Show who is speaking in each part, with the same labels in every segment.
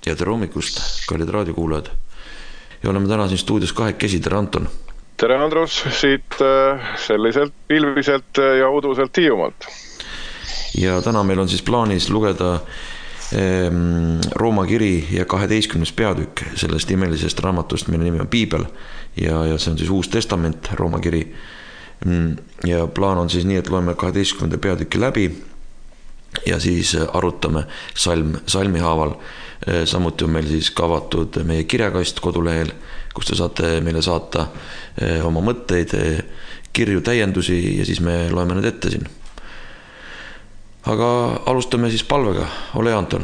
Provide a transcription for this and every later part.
Speaker 1: ja tere hommikust, kallid raadiokuulajad. Ja oleme täna siin stuudios kahekesi, tere Anton.
Speaker 2: Tere Andrus, siit selliselt pilviselt ja uduselt Hiiumaalt.
Speaker 1: Ja täna meil on siis plaanis lugeda Rooma kiri ja 12. peatükk sellest imelisest raamatust, mille nimi on Piibel. Ja see on siis Uus Testament, Rooma kiri. Ja plaan on siis nii, et loeme 12. peatükki läbi ja siis arutame salmi haaval. Samuti on meil siis kavatud meie kirjakast kodulehel, kus te saate meile saata oma mõtteid, kirju, täiendusi ja siis me loeme need ette siin. Aga alustame siis palvega. Ole Anton.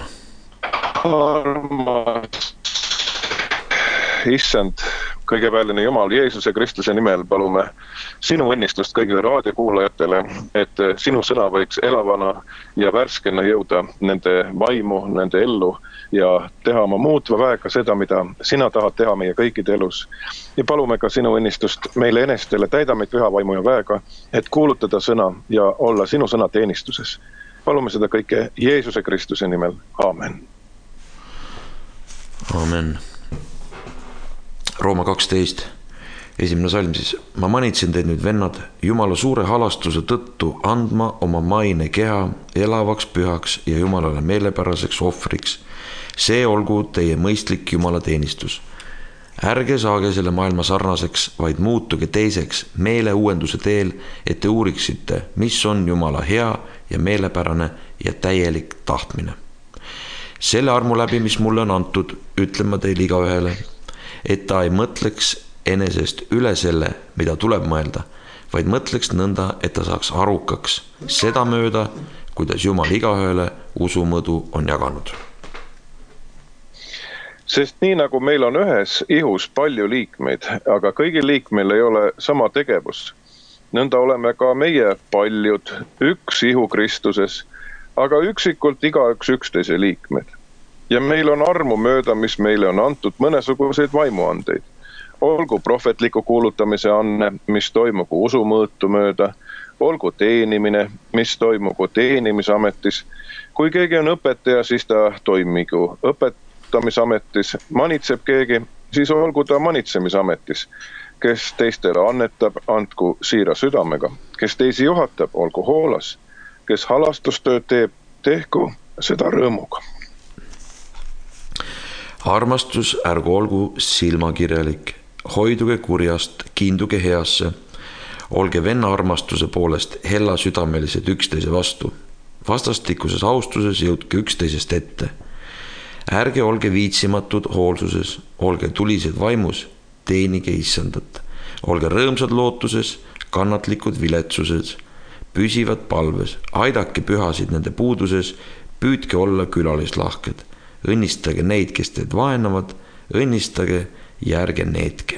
Speaker 2: Armas issand, kõigepealine Jumal, Jeesuse Kristuse nimel palume sinu õnnistust kõigile raadiokuulajatele, et sinu sõna võiks elavana ja värskena jõuda nende vaimu, nende ellu ja teha oma muutva väega seda, mida sina tahad teha meie kõikide elus. Ja palume ka sinu õnnistust meile enestele, täida meid püha vaimu ja väega, et kuulutada sõna ja olla sinu sõna teenistuses. Palume seda kõike Jeesuse Kristuse nimel. Aamen.
Speaker 1: Aamen. Rooma 12, esimene salm siis. Ma manitsin teid nüüd, vennad, Jumala suure halastuse tõttu andma oma maine keha elavaks, pühaks ja Jumalale meelepäraseks ohvriks. See olgu teie mõistlik Jumala teenistus. Ärge saage selle maailma sarnaseks, vaid muutuge teiseks meele uuenduse teel, et te uuriksite, mis on Jumala hea ja meelepärane ja täielik tahtmine. Selle armu läbi, mis mulle on antud, ütlen ma teile igaühele, et ta ei mõtleks enesest üle selle, mida tuleb mõelda, vaid mõtleks nõnda, et ta saaks arukaks seda mööda, kuidas Jumal igaühele usumõdu on jaganud.
Speaker 2: Sest nii nagu meil on ühes ihus palju liikmeid, aga kõigil liikmeil ei ole sama tegevus, nõnda oleme ka meie paljud üks ihu Kristuses, aga üksikult igaüks üksteise liikmed. Ja meil on armu mööda, mis meile on antud mõnesuguseid vaimuandeid. Olgu prohvetliku kuulutamise anne, mis toimugu usumõõtu mööda, olgu teenimine, mis toimugu teenimisametis. Kui keegi on õpetaja, siis ta toimigu õpetamisametis. Manitseb keegi, siis olgu ta manitsemisametis. Kes teistele annetab, andku siira südamega. Kes teisi juhatab, olgu hoolas. Kes halastustööd teeb, tehku seda rõõmuga.
Speaker 1: Armastus ärgu olgu silmakirjalik, hoiduge kurjast, kiinduge heasse, olge venna armastuse poolest hella südamelised üksteise vastu. Vastastikuses austuses jõudke üksteisest ette. Ärge olge viitsimatud hoolsuses, olge tulised vaimus, teenige issandat. Olge rõõmsad lootuses, kannatlikud viletsuses, püsivad palves, aidake pühasid nende puuduses, püüdke olla külalislahked. Õnnistage neid, kes teid vaenavad, õnnistage ja ärge needke.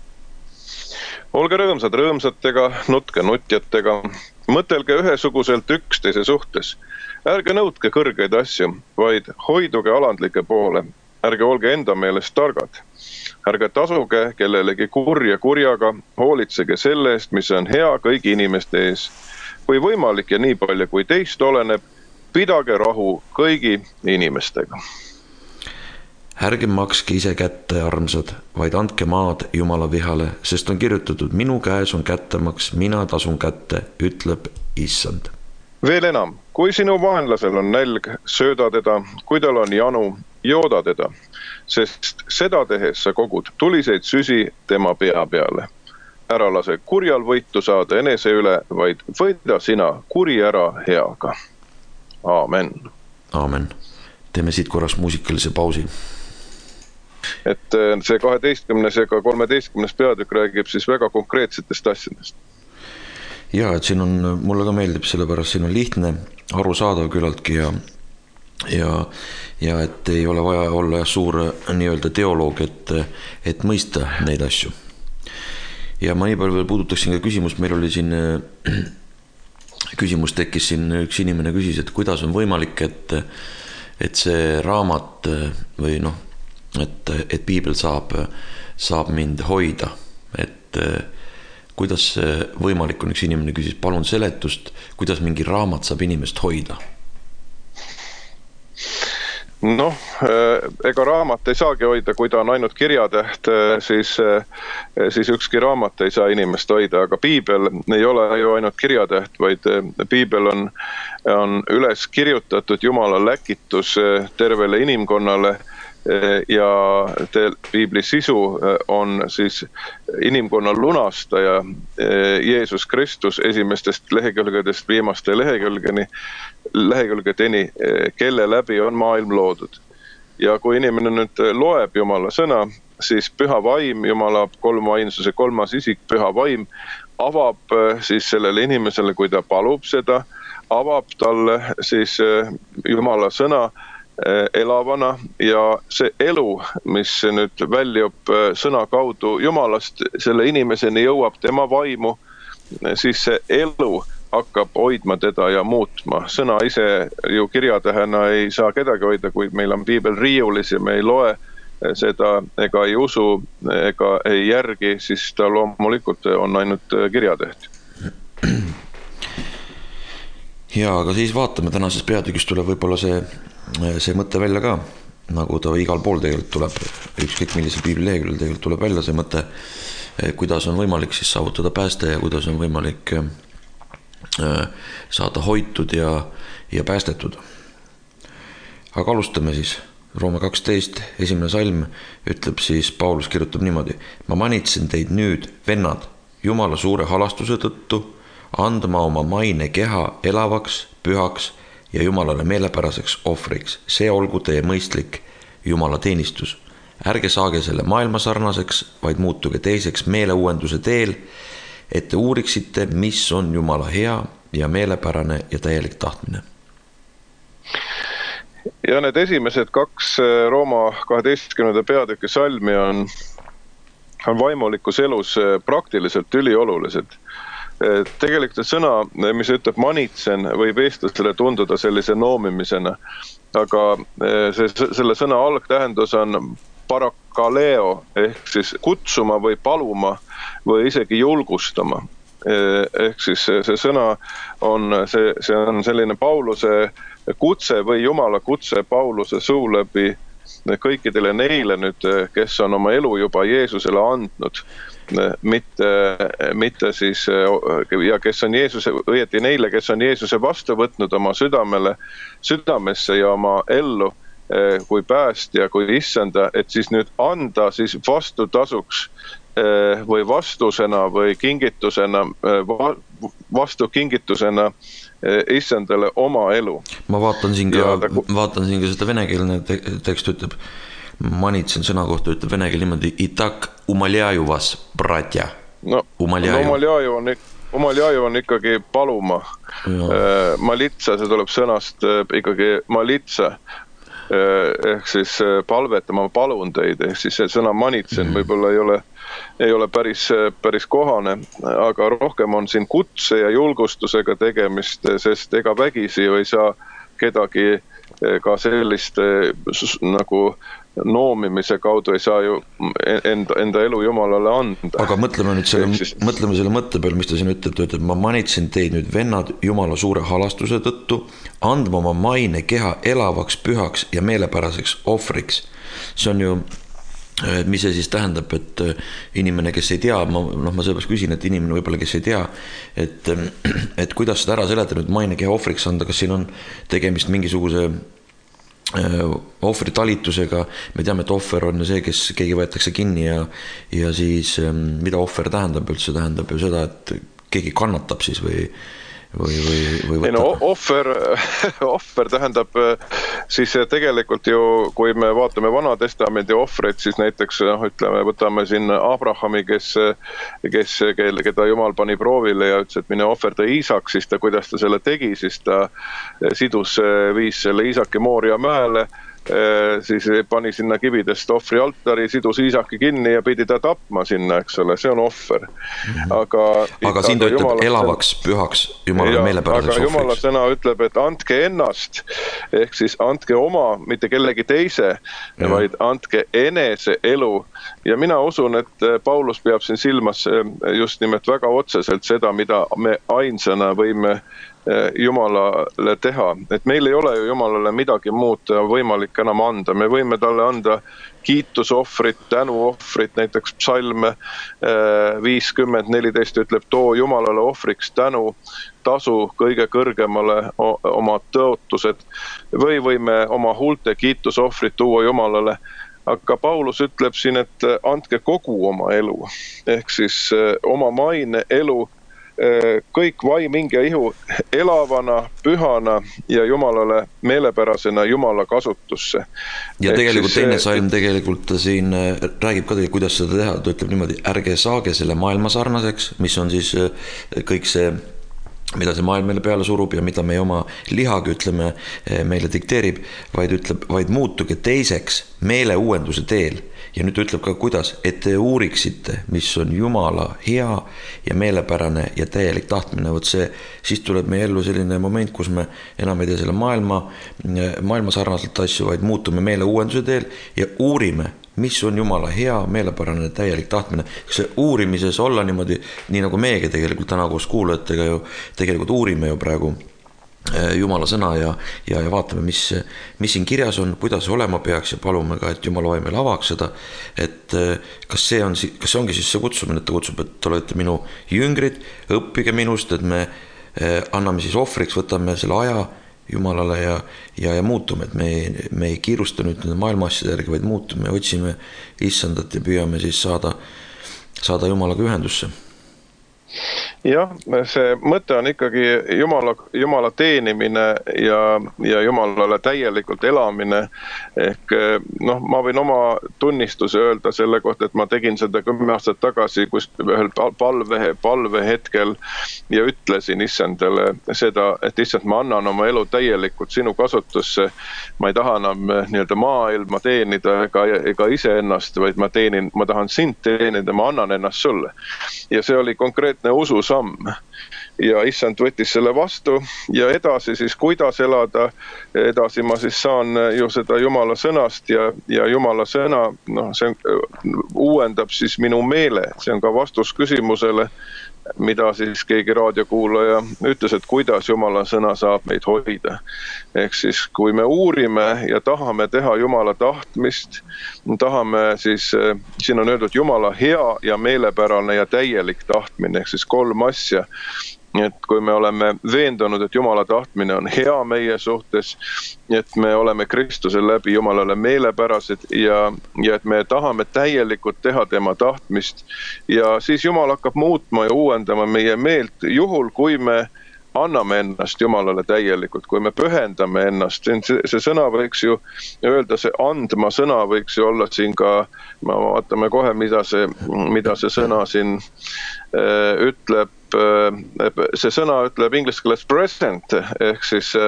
Speaker 2: Olge rõõmsad rõõmsatega, nutke nutjatega, mõtelge ühesuguselt üksteise suhtes. Ärge nõudke kõrgeid asju, vaid hoiduge alandlike poole. Ärge olge enda meelest targad. Ärge tasuge kellelegi kurja kurjaga, hoolitsege selle eest, mis on hea kõigi inimeste ees. Kui võimalik ja nii palju, kui teist oleneb, pidage rahu kõigi inimestega.
Speaker 1: Ärge makske ise kätte, armsad, vaid andke maad Jumala vihale, sest on kirjutatud, minu käes on kättemaks, mina tasun kätte, ütleb issand.
Speaker 2: Veel enam, kui sinu vaenlasel on nälg, sööda teda, kui tal on janu, jooda teda, sest seda tehes sa kogud tuliseid süsi tema pea peale. Ära lase kurjal võitu saada enese üle, vaid võida sina kuri ära heaga. Aamen.
Speaker 1: Aamen. Teeme siit korraks muusikalise pausi.
Speaker 2: Et see 12. ja ka 13. peatükk räägib siis väga konkreetsetest asjadest.
Speaker 1: Ja, et siin on, mulle ka meeldib, sellepärast siin on lihtne, arusaadav küllaltki ja et ei ole vaja olla suur nii-öelda teoloog, et mõista neid asju. Ja ma nii palju veel puudutaksin ka küsimust, meil oli siin küsimus tekkis siin, üks inimene küsis, et kuidas on võimalik, et see raamat või noh, et Piibel saab mind hoida, et kuidas võimalik on, üks inimene küsis, palun seletust, kuidas mingi raamat saab inimest hoida?
Speaker 2: Noh, ega raamat ei saagi hoida, kui ta on ainult kirjatäht, siis ükski raamat ei saa inimest hoida, aga piibel ei ole ju ainult kirjatäht, vaid piibel on üles kirjutatud Jumala läkitus tervele inimkonnale ja piibli sisu on siis inimkonna lunastaja Jeesus Kristus esimestest lehekülgedest viimaste lehekülgedeni, kelle läbi on maailm loodud. Ja kui inimene nüüd loeb Jumala sõna, siis püha vaim, Jumala kolmainsuse kolmas isik, püha vaim, avab siis sellele inimesele, kui ta palub seda, avab talle siis Jumala sõna elavana ja see elu, mis nüüd väljub sõna kaudu Jumalast, selle inimeseni jõuab tema vaimu, siis see elu hakkab hoidma teda ja muutma. Sõna ise ju kirjatähena ei saa kedagi hoida, kui meil on piibel riiulis ja me ei loe seda ega ei usu ega ei järgi, siis ta loomulikult on ainult kirjatäht.
Speaker 1: Ja, aga siis vaatame, tänases peatükis tuleb võib-olla see mõte välja ka, nagu ta igal pool tegelikult tuleb, ükskõik millisel piibli leheküljel tegelikult tuleb välja see mõte, kuidas on võimalik siis saavutada pääste ja kuidas on võimalik saada hoitud ja päästetud. Aga alustame siis. Rooma 12, esimene salm ütleb siis, Paulus kirjutab niimoodi: ma manitsen teid nüüd, vennad, Jumala suure halastuse tõttu, andma oma maine keha elavaks, pühaks ja Jumalale meelepäraseks ohvriks. See olgu teie mõistlik Jumala teenistus. Ärge saage selle maailma sarnaseks, vaid muutuge teiseks meeleuuenduse teel, et te uuriksite, mis on Jumala hea ja meelepärane ja täielik tahtmine.
Speaker 2: Ja need esimesed kaks Rooma 12. peatüki salmi on vaimulikus elus praktiliselt üliolulised. Tegelikult sõna, mis ütleb manitsen, võib eestlasele tunduda sellise noomimisena, aga selle sõna algtähendus on parakaleo ehk siis kutsuma või paluma või isegi julgustama. Ehk siis see sõna on, see on selline Pauluse kutse või Jumala kutse Pauluse suu läbi kõikidele neile nüüd, kes on oma elu juba Jeesusele andnud, mitte siis, ja kes on Jeesuse, õieti neile, kes on Jeesuse vastu võtnud oma südamesse ja oma ellu kui päästja, kui issanda, et siis nüüd anda siis vastutasuks või vastusena või kingitusena, vastukingitusena issandale oma elu.
Speaker 1: Ma vaatan siin ka seda venekeelne tekst ütleb, manitsen sõna kohta ütleb venekeel niimoodi, itak umaljaju vas, bratja.
Speaker 2: No, umaljaju on ikkagi paluma. Malitsa, see tuleb sõnast ikkagi malitsa. Ehk siis palvetama, palun teid, ehk siis see sõna manitsen võib-olla ei ole päris kohane, aga rohkem on siin kutse ja julgustusega tegemist, sest ega vägisi ju ei saa kedagi ka sellist nagu noomimise kaudu ei saa ju enda elu Jumalale anda.
Speaker 1: Aga mõtleme nüüd selle mõtte peal, mis ta siin ütleb, ma manitsen teid nüüd, vennad, Jumala suure halastuse tõttu, andma oma maine keha elavaks, pühaks ja meelepäraseks ohvriks. See on ju, mis see siis tähendab, et inimene, kes ei tea, ma sellepärast küsin, et inimene võib-olla, kes ei tea, et kuidas seda ära seleta nüüd maine keha ohvriks anda, kas siin on tegemist mingisuguse ohvritalitusega, me teame, et ohver on see, kes keegi võetakse kinni ja siis mida ohver tähendab üldse, tähendab ju seda, et keegi kannatab siis või võtab?
Speaker 2: No, ohver tähendab siis tegelikult ju, kui me vaatame Vana-testamendi ohvreid, siis näiteks ütleme, võtame siin Abrahami, keda Jumal pani proovile ja ütles, et mine ohverda Iisak, siis ta, kuidas ta selle tegi, siis ta viis selle Iisaki Mooria mäele, siis pani sinna kividest ohvri altari, sidus Iisaki kinni ja pidi ta tapma sinna, eks ole, see on ohver.
Speaker 1: Aga siin ta ütleb elavaks, pühaks, Jumala meelepäraseks ohvriks.
Speaker 2: Aga Jumala sõna ütleb, et andke ennast, ehk siis andke oma, mitte kellegi teise, vaid andke enese elu. Ja mina usun, et Paulus peab siin silmas just nimelt väga otseselt seda, mida me ainsana võime Jumalale teha, et meil ei ole ju Jumalale midagi muud võimalik enam anda, me võime talle anda kiitusohvrit, tänuohvrit, näiteks psalm 50:14 ütleb, too Jumalale ohvriks tänu, tasu kõige kõrgemale oma tõotused, või võime oma huulte kiitusohvrit tuua Jumalale. Aga Paulus ütleb siin, et andke kogu oma elu, ehk siis oma maine elu, kõik vaim, hinge, ihu elavana, pühana ja Jumalale meelepärasena Jumala kasutusse.
Speaker 1: Ja tegelikult teine salm tegelikult siin räägib ka kuidas seda teha, ta ütleb niimoodi, ärge saage selle maailma sarnaseks, mis on siis kõik see, mida see maailm meile peale surub ja mida meie oma lihaga, ütleme, meile dikteerib, vaid muutuge teiseks meeleuuenduse teel. Ja nüüd ütleb ka kuidas, et te uuriksite, mis on Jumala hea ja meelepärane ja täielik tahtmine. Võt see, siis tuleb meie ellu selline moment, kus me enam ei tee selle maailma sarnaselt asju, vaid muutume meeleuuenduse teel ja uurime, mis on Jumala hea, meelepärane, täielik tahtmine. Kas see uurimises olla niimoodi, nii nagu meiegi tegelikult täna koos kuulajatega ju tegelikult uurime ju praegu Jumala sõna ja vaatame, mis siin kirjas on, kuidas olema peaks ja palume ka, et Jumala vaim meile avaks seda, et kas see ongi siis see kutsumine, et ta kutsub, et te olete minu jüngrid, õppige minust, et me anname siis ohvriks, võtame selle aja Jumalale ja muutume, et me ei kiirusta nüüd nende maailma asjade järgi, vaid muutume, otsime issandat ja püüame siis saada Jumalaga ühendusse.
Speaker 2: Jah, see mõte on ikkagi Jumala teenimine ja Jumalale täielikult elamine. Ehk ma võin oma tunnistuse öelda selle kohta, et ma tegin seda 10 aastat tagasi ühel palve hetkel ja ütlesin issandale seda, et issand, ma annan oma elu täielikult sinu kasutusse. Ma ei taha enam nii-öelda maailma teenida ega iseennast, vaid ma tahan sind teenida, ma annan ennast sulle. Ja see oli konkreetne ususamm. Ja issand võttis selle vastu ja edasi siis kuidas elada, edasi ma siis saan ju seda Jumala sõnast ja Jumala sõna, see uuendab siis minu meele, see on ka vastus küsimusele, mida siis keegi raadiokuulaja ütles, et kuidas Jumala sõna saab meid hoida. Ehk siis, kui me uurime ja tahame teha Jumala tahtmist, tahame siis, siin on öeldud Jumala hea ja meelepärane ja täielik tahtmine, ehk siis 3 asja. Et kui me oleme veendunud, et Jumala tahtmine on hea meie suhtes, et me oleme Kristuse läbi Jumalale meelepärased ja et me tahame täielikult teha tema tahtmist ja siis Jumal hakkab muutma ja uuendama meie meelt juhul, kui me anname ennast Jumalale täielikult, kui me pühendame ennast. See sõna võiks ju öelda, see andma sõna võiks ju olla siin ka, vaatame kohe, mida see sõna siin ütleb. See sõna ütleb inglise keeles present, ehk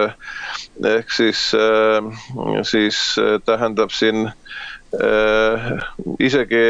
Speaker 2: siis tähendab siin isegi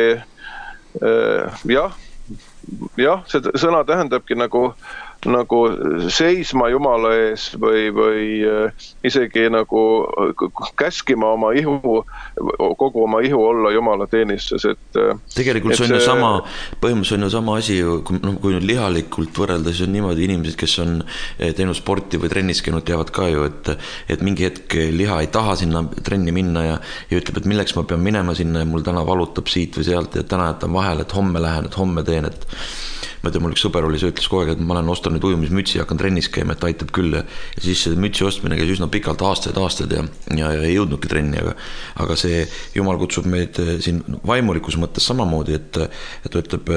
Speaker 2: jah, see sõna tähendabki nagu seisma Jumala ees või isegi nagu käskima oma ihu, kogu oma ihu olla Jumala teenistus.
Speaker 1: Tegelikult see on ju sama, põhimõtteliselt on ju sama asi, kui nüüd lihalikult võrrelda, siis on niimoodi inimesed, kes on teinud sporti või trennis käinud, teavad ka ju, et mingi hetk liha ei taha sinna trenni minna ja ütleb, et milleks ma pean minema sinna ja mul täna valutab siit või sealt ja täna jätan vahel, et homme lähen, et homme teen, et ma tean, mul üks sõber oli, see ütles kogu aeg, et ma olen ostanud nüüd ujumismütsi ja hakkan trennis käima, et aitab küll ja siis see mütsi ostmine käis üsna pikalt aastaid ja ei jõudnudki trenni, aga see Jumal kutsub meid siin vaimulikus mõttes samamoodi, et ütleb,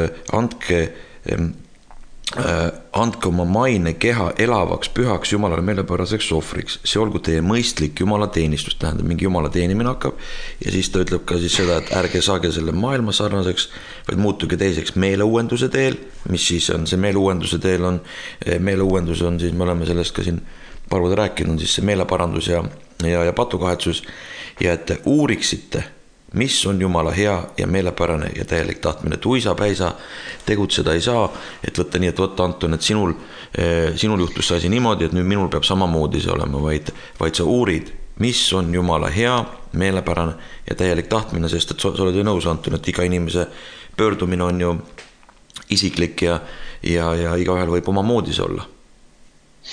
Speaker 1: andke oma maine keha elavaks, pühaks, Jumalale meelepäraseks ohvriks. See olgu teie mõistlik Jumala teenistus, tähendab mingi Jumala teenimine hakkab ja siis ta ütleb ka siis seda, et ärge saage selle maailma sarnaseks, vaid muutuge teiseks meeleuuenduse teel, mis siis on see meeleuuenduse teel on, meeleuuendus on siis, me oleme sellest ka siin paar korda rääkinud, siis see meeleparandus ja patukahetsus ja et uuriksite, mis on Jumala hea ja meelepärane ja täielik tahtmine, et uisa päisa tegutseda ei saa, et võtta nii, et võtta Anton, et sinul juhtus see asi niimoodi, et nüüd minul peab samamoodi see olema, vaid sa uurid, mis on Jumala hea, meelepärane ja täielik tahtmine, sest et sa oled ju nõus, Anton, et iga inimese pöördumine on ju isiklik ja igaühel võib oma moodis olla.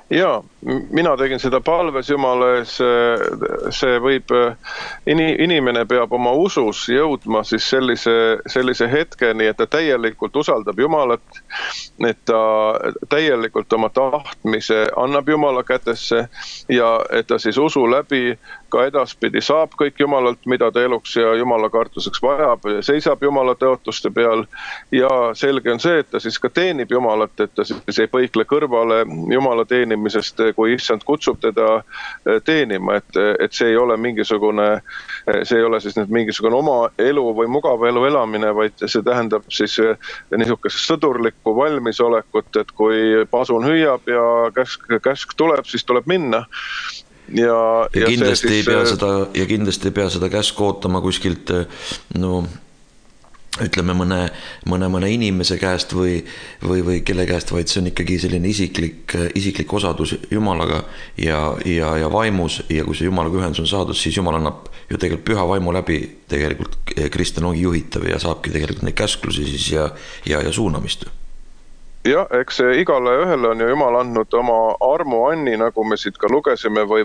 Speaker 2: Ja, mina tegin seda palves Jumala ees, see võib, inimene peab oma usus jõudma siis sellise hetkeni, et ta täielikult usaldab Jumalat, et ta täielikult oma tahtmise annab Jumala kätesse ja et ta siis usu läbi ka edaspidi saab kõik Jumalalt, mida ta eluks ja Jumala kartuseks vajab, seisab Jumala tõotuste peal ja selge on see, et ta siis ka teenib Jumalat, et ta siis ei põikle kõrvale Jumala teenimisest, kui issand kutsub teda teenima, et see ei ole siis nüüd mingisugune oma elu või mugav elu elamine, vaid see tähendab siis niisugust sõdurlikku valmisolekut, et kui pasun hüüab ja käsk tuleb, siis tuleb minna.
Speaker 1: Ja kindlasti ei pea seda käsku ootama kuskilt, no ütleme mõne inimese käest või kelle käest, vaid see on ikkagi selline isiklik osadus Jumalaga ja vaimus, ja kui see Jumalaga ühendus on saadud, siis Jumal annab ju tegelikult püha vaimu läbi, tegelikult kristlane ongi juhitav ja saabki tegelikult neid käsklusi siis ja suunamist.
Speaker 2: Ja, eks igale ühele on ju Jumal andnud oma armuanni, nagu me siit ka lugesime, või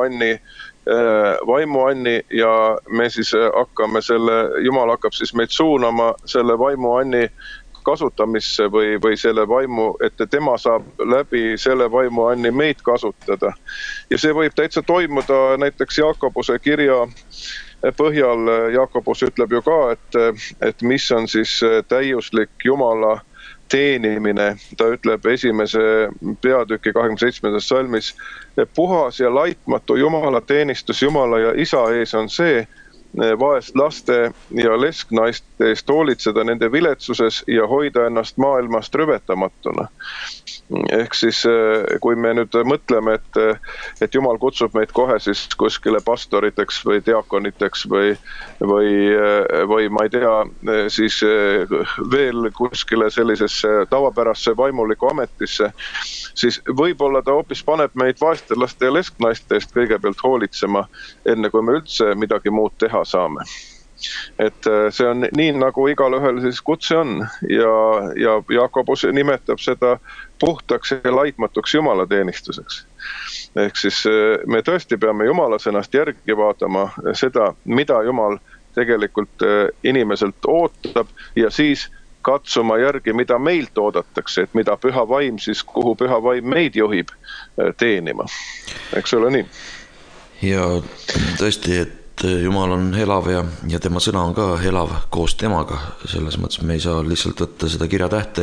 Speaker 2: vaimuanni ja me siis hakkame Jumal hakkab siis meid suunama selle vaimuanni kasutamisse või selle vaimu, et tema saab läbi selle vaimuanni meid kasutada. Ja see võib täitsa toimuda näiteks Jaakobuse kirja põhjal. Jaakobus ütleb ju ka, et mis on siis täiuslik Jumala teenimine, ta ütleb esimese peatüki 27. salmis, puhas ja laitmatu Jumala teenistus Jumala ja Isa ees on see, vaest laste ja lesknaiste eest hoolitseda nende viletsuses ja hoida ennast maailmast rüvetamatuna. Ehk siis, kui me nüüd mõtleme, et Jumal kutsub meid kohe siis kuskile pastoriteks või diakoniteks või ma ei tea, siis veel kuskile sellisesse tavapärasse vaimuliku ametisse, siis võib-olla ta hoopis paneb meid vaeste laste ja lesknaiste eest kõigepealt hoolitsema, enne kui me üldse midagi muud teha saame. Et see on nii, nagu igal ühel siis kutse on ja Jaakobus nimetab seda puhtaks ja laitmatuks Jumala teenistuseks. Ehk siis me tõesti peame Jumala sõnast järgi vaatama seda, mida Jumal tegelikult inimeselt ootab ja siis katsuma järgi, mida meilt oodatakse, et mida püha vaim siis, kuhu püha vaim meid juhib teenima. Eks ole nii? Ja
Speaker 1: tõesti, et Jumal on elav ja tema sõna on ka elav koos temaga. Selles mõttes me ei saa lihtsalt võtta seda kirjatähte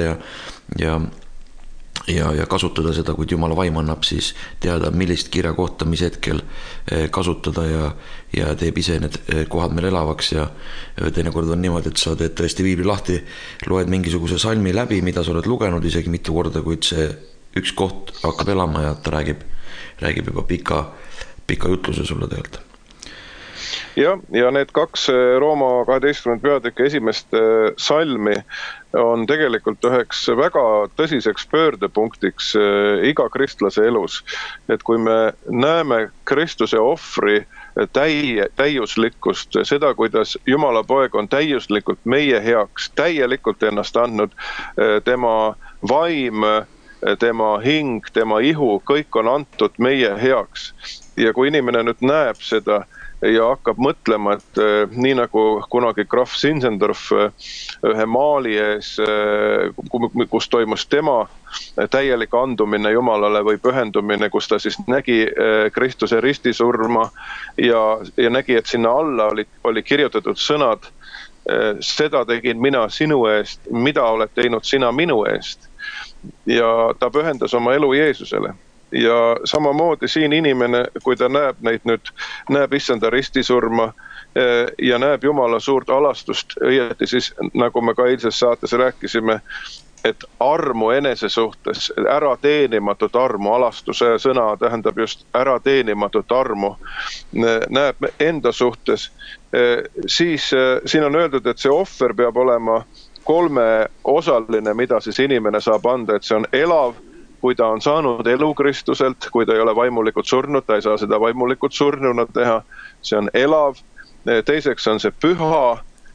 Speaker 1: ja kasutada seda, kuid Jumala vaim annab siis teada, millist kirja kohta, mis hetkel kasutada ja teeb ise need kohad meil elavaks ja teinekord on niimoodi, et sa teed tõesti viibli lahti, loed mingisuguse salmi läbi, mida sa oled lugenud isegi mitu korda, kuid see üks koht hakkab elama ja ta räägib juba pika jutluse sulle tegelikult.
Speaker 2: Ja need 2 Rooma 12. peatüki esimest salmi on tegelikult üheks väga tõsiseks pöördepunktiks iga kristlase elus. Et kui me näeme Kristuse ohvri täiuslikkust, seda, kuidas Jumala poeg on täiuslikult meie heaks, täielikult ennast andnud, tema vaim, tema hing, tema ihu, kõik on antud meie heaks. Ja kui inimene nüüd näeb seda ja hakkab mõtlema, et nii nagu kunagi Graf Zinzendorf ühe maali ees, kus toimus tema täielik andumine Jumalale või pühendumine, kus ta siis nägi Kristuse ristisurma ja nägi, et sinna alla oli kirjutatud sõnad, seda tegin mina sinu eest, mida oled teinud sina minu eest. Ja ta pühendas oma elu Jeesusele. Ja samamoodi siin inimene, kui ta näeb issanda ristisurma ja näeb Jumala suurt alastust, õieti siis, nagu me ka eilses saates rääkisime, et armu enese suhtes, ära teenimatut armu, alastuse sõna tähendab just ära teenimatut armu, näeb enda suhtes, siis siin on öeldud, et see ohver peab olema 3 osaline, mida siis inimene saab anda, et see on elav, kui ta on saanud elu Kristuselt, kui ta ei ole vaimulikult surnud, ta ei saa seda vaimulikult surnuna teha, see on elav, teiseks on see püha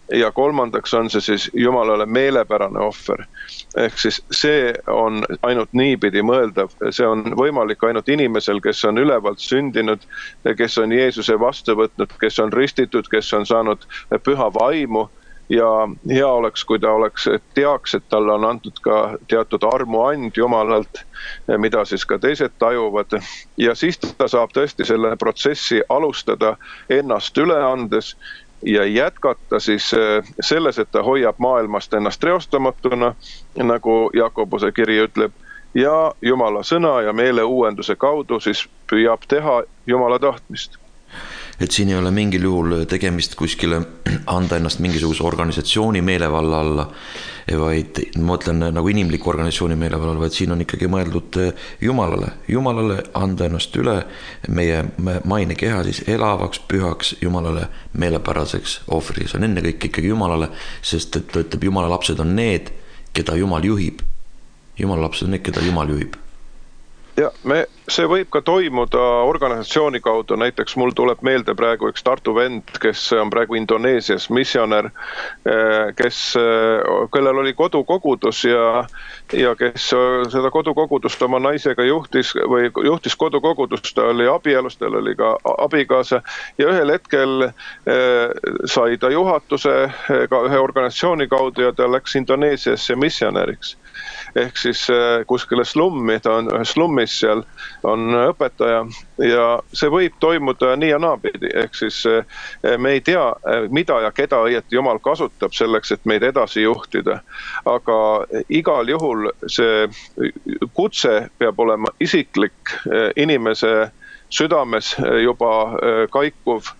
Speaker 2: ja kolmandaks on see siis Jumalale meelepärane ohver. Ehk siis see on ainult niipidi mõeldav, see on võimalik ainult inimesel, kes on ülevalt sündinud, kes on Jeesuse vastu võtnud, kes on ristitud, kes on saanud püha vaimu ja hea oleks, kui ta teaks, et talle on antud ka teatud armuand Jumalalt, mida siis ka teised tajuvad ja siis ta saab tõesti selle protsessi alustada ennast üle andes ja jätkata siis selles, et ta hoiab maailmast ennast reostamatuna, nagu Jakobuse kiri ütleb, ja Jumala sõna ja meele uuenduse kaudu siis püüab teha Jumala tahtmist.
Speaker 1: Et siin ei ole mingil juhul tegemist kuskile anda ennast mingisuguse organisatsiooni meelevalla alla, vaid ma mõtlen nagu inimliku organisatsiooni meelevalla alla, vaid siin on ikkagi mõeldud Jumalale anda ennast üle meie maine keha siis elavaks, pühaks, Jumalale meelepäraseks ohvri. See on ennekõike ikkagi Jumalale, sest et ta ütleb, Jumala lapsed on need, keda Jumal juhib. Jumala lapsed on need, keda Jumal juhib.
Speaker 2: Ja see võib ka toimuda organisatsiooni kaudu, näiteks mul tuleb meelde praegu üks Tartu vend, kes on praegu Indoneesias missionär, kellel oli kodukogudus ja kes seda kodukogudust oma naisega juhtis kodukogudust, ta oli abielus, tal oli ka abikaasa ja ühel hetkel sai ta juhatuse ka ühe organisatsiooni kaudu ja ta läks Indoneesiasse missionäriks. Ehk siis kuskile slummi, ta on ühes slummis seal, on õpetaja ja see võib toimuda nii ja naapidi. Ehk siis me ei tea, mida ja keda õieti Jumal kasutab selleks, et meid edasi juhtida. Aga igal juhul see kutse peab olema isiklik, inimese südames juba kaikuv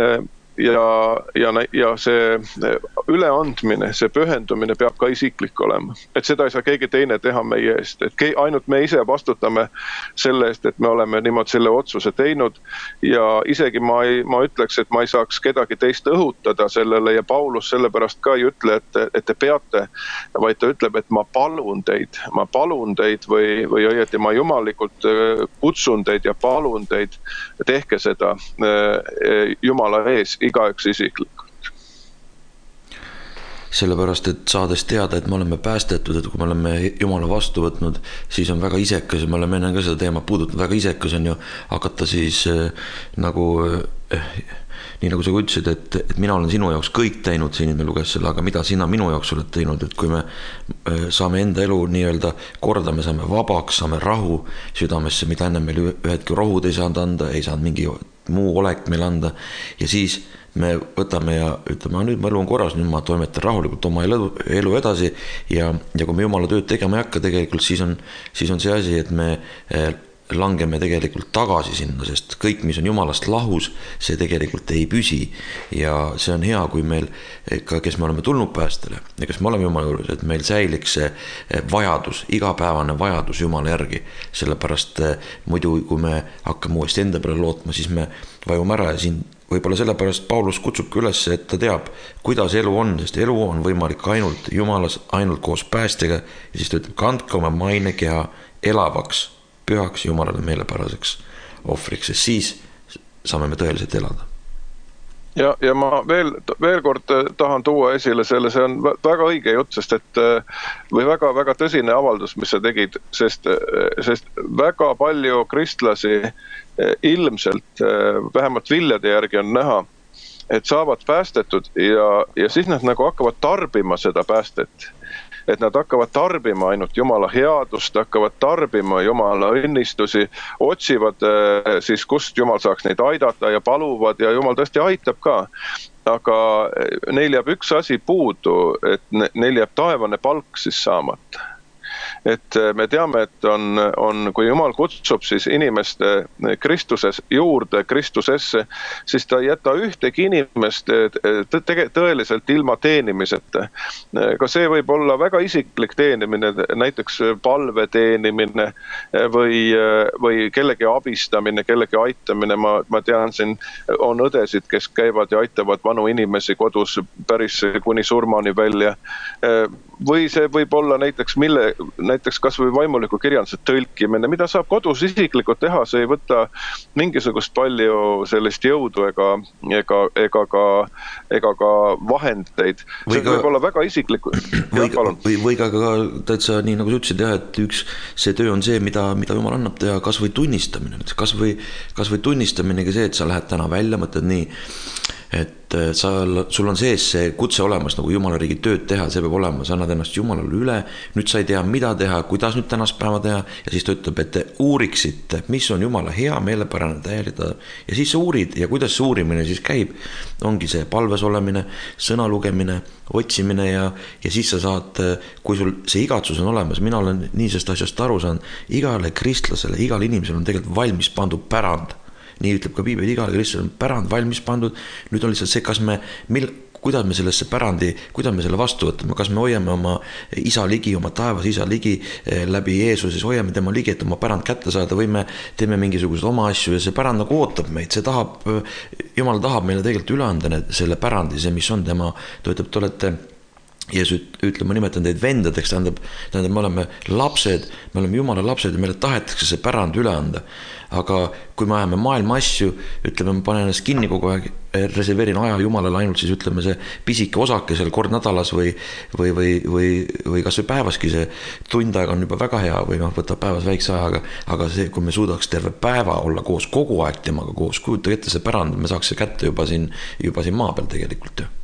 Speaker 2: ja see üleandmine, see pühendumine peab ka isiklik olema. Et seda ei saa keegi teine teha meie eest. Et ainult me ise vastutame selle eest, et me oleme niimoodi selle otsuse teinud ja isegi ma ütleks, et ma ei saaks kedagi teist õhutada sellele ja Paulus sellepärast ka ei ütle, et te peate, vaid ta ütleb, et ma palun teid või õieti ma jumalikult kutsun teid ja palun teid, tehke seda Jumala ees igaüks isiklikult.
Speaker 1: Sellepärast, et saades teada, et me oleme päästetud, et kui me oleme Jumala vastu võtnud, siis on väga isekas ja me oleme enne ka seda teema puudutanud, väga isekas on ju hakata siis nagu nii nagu sa ütlesid, et mina olen sinu jaoks kõik teinud, see inimene luges selle, aga mida sina minu jaoks oled teinud, et kui me saame enda elu nii-öelda korda, me saame vabaks, saame rahu südamesse, mida enne meil ühetki rohud ei saanud anda, ei saanud mingi muu olek meil anda ja siis me võtame ja ütleme, nüüd mu elu on korras, nüüd ma toimetan rahulikult oma elu edasi ja kui me Jumala tööd tegema ei hakka, tegelikult siis on see asi, et me langeme tegelikult tagasi sinna, sest kõik, mis on Jumalast lahus, see tegelikult ei püsi ja see on hea, kui meil, kes me oleme tulnud päästele ja kes me oleme Jumala juures, et meil säiliks see vajadus, igapäevane vajadus Jumala järgi, sellepärast muidu, kui me hakkame uuesti enda peale lootma, siis me vajume ära ja siin võib-olla sellepärast Paulus kutsubki üles, et ta teab, kuidas elu on, sest elu on võimalik ainult Jumalas, ainult koos päästega ja siis ta ütleb, kandke oma maine keha elavaks, pühaks Jumalale meelepäraseks ohvriks, sest siis saame me tõeliselt elada.
Speaker 2: Ja ma veel kord tahan tuua esile selle, see on väga õige jutt, sest et või väga tõsine avaldus, mis sa tegid, sest väga palju kristlasi ilmselt, vähemalt viljade järgi on näha, et saavad päästetud ja siis nad nagu hakkavad tarbima seda päästet. Et nad hakkavad tarbima ainult Jumala headust, hakkavad tarbima Jumala õnnistusi, otsivad siis, kust Jumal saaks neid aidata ja paluvad ja Jumal tõesti aitab ka. Aga neil jääb üks asi puudu, et neil jääb taevane palk siis saamata. Et me teame, et kui Jumal kutsub siis inimeste Kristuses juurde, Kristusesse, siis ta ei jäta ühtegi inimest tõeliselt ilma teenimiseta. Ka see võib olla väga isiklik teenimine, näiteks palve teenimine või kellegi abistamine, kellegi aitamine. Ma tean, siin on õdesid, kes käivad ja aitavad vanu inimesi kodus päris kuni surmani välja. Või see võib olla näiteks näiteks kas või vaimuliku kirjanduse tõlkimine, mida saab kodus isiklikult teha, see ei võta mingisugust palju sellist jõudu ega ka vahendeid. See võib olla väga isiklikult.
Speaker 1: Või ka täitsa nii nagu sa ütlesid jah, et see töö on see, mida Jumal annab teha, kas või tunnistamine. Kas või tunnistaminegi see, et sa lähed täna välja, mõtled nii, et sul on sees see kutse olemas nagu Jumala riigi tööd teha, see peab olema, sa annad ennast Jumalale üle, nüüd sa ei tea, mida teha, kuidas nüüd tänast päeva teha ja siis ta ütleb, et te uuriksite, mis on Jumala hea, meelepärane, täielida ja siis sa uurid ja kuidas see uurimine siis käib, ongi see palves olemine, sõna lugemine, otsimine ja siis sa saad, kui sul see igatsus on olemas, mina olen nii sellest asjast aru saanud, igale kristlasele, igale inimesele on tegelikult valmis pandud pärand. Nii ütleb ka Piibel, igale kristlasele on pärand valmis pandud. Nüüd on lihtsalt see, kuidas me sellesse pärandi, kuidas me selle vastu võtame, kas me hoiame oma isa ligi, oma taevas isa ligi läbi Jeesuses, hoiame tema ligi, et oma pärand kätte saada või me teeme mingisugused oma asju ja see pärand nagu ootab meid, Jumal tahab meile tegelikult üle anda selle pärandi, see mis on tema, ta ütleb, te olete Jeesus ütleb, ma nimetan teid vendadeks, tähendab, me oleme lapsed, me oleme Jumala lapsed ja meile tahetakse see pärand üle anda. Aga kui me ajame maailma asju, ütleme, ma panen ennast kinni kogu aeg, reserveerin aja Jumalale ainult siis ütleme see pisike osake seal kord nädalas või kas või päevaski see tund aega on juba väga hea või võtab päevas väikse ajaga, aga see, kui me suudaks terve päeva olla koos, kogu aeg temaga koos, kujutage ette see pärand, me saaks see kätte juba siin maa peal tegelikult ju.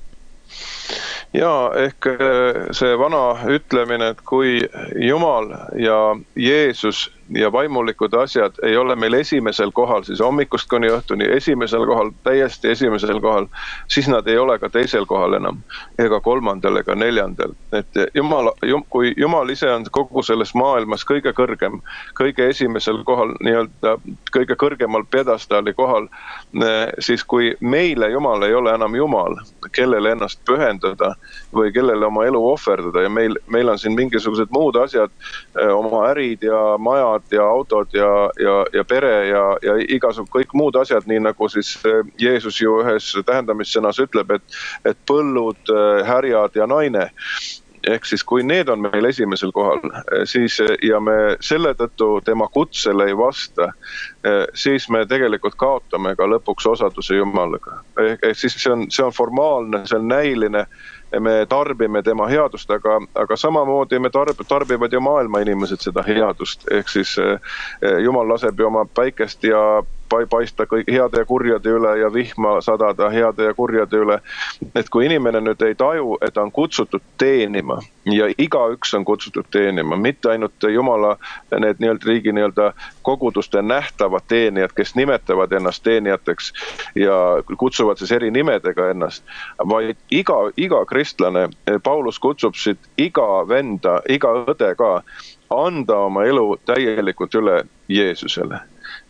Speaker 2: Ja ehk see vana ütlemine, et kui Jumal ja Jeesus ja vaimulikud asjad ei ole meil esimesel kohal, siis hommikust kuni õhtuni esimesel kohal, täiesti esimesel kohal, siis nad ei ole ka teisel kohal enam, ega kolmandal ega neljandal. Et kui Jumal ise on kogu selles maailmas kõige kõrgem, kõige esimesel kohal, nii-öelda kõige kõrgemal pjedestaali kohal, siis kui meile Jumal ei ole enam Jumal, kellele ennast pühendada või kellele oma elu ohverdada ja meil on siin mingisugused muud asjad, oma ärid ja majad ja autod ja pere ja igasugused kõik muud asjad, nii nagu siis Jeesus ju ühes tähendamissõnas ütleb, et põllud, härjad ja naine. Ehk siis kui need on meil esimesel kohal, siis ja me selle tõttu tema kutsele ei vasta, siis me tegelikult kaotame ka lõpuks osaduse Jumalaga. Ehk siis see on formaalne, see on näiline, me tarbime tema headust, aga samamoodi me tarbivad ju maailma inimesed seda headust. Ehk siis Jumal laseb ju oma päikest ja paista kõik heade ja kurjade üle ja vihma sadada heade ja kurjade üle. Et kui inimene nüüd ei taju, et ta on kutsutud teenima ja igaüks on kutsutud teenima, mitte ainult Jumala need riigi koguduste nähtavad teenijad, kes nimetavad ennast teenijateks ja kutsuvad siis eri nimedega ennast, vaid iga kristlane, Paulus kutsub siit iga venda, iga õde ka, anda oma elu täielikult üle Jeesusele.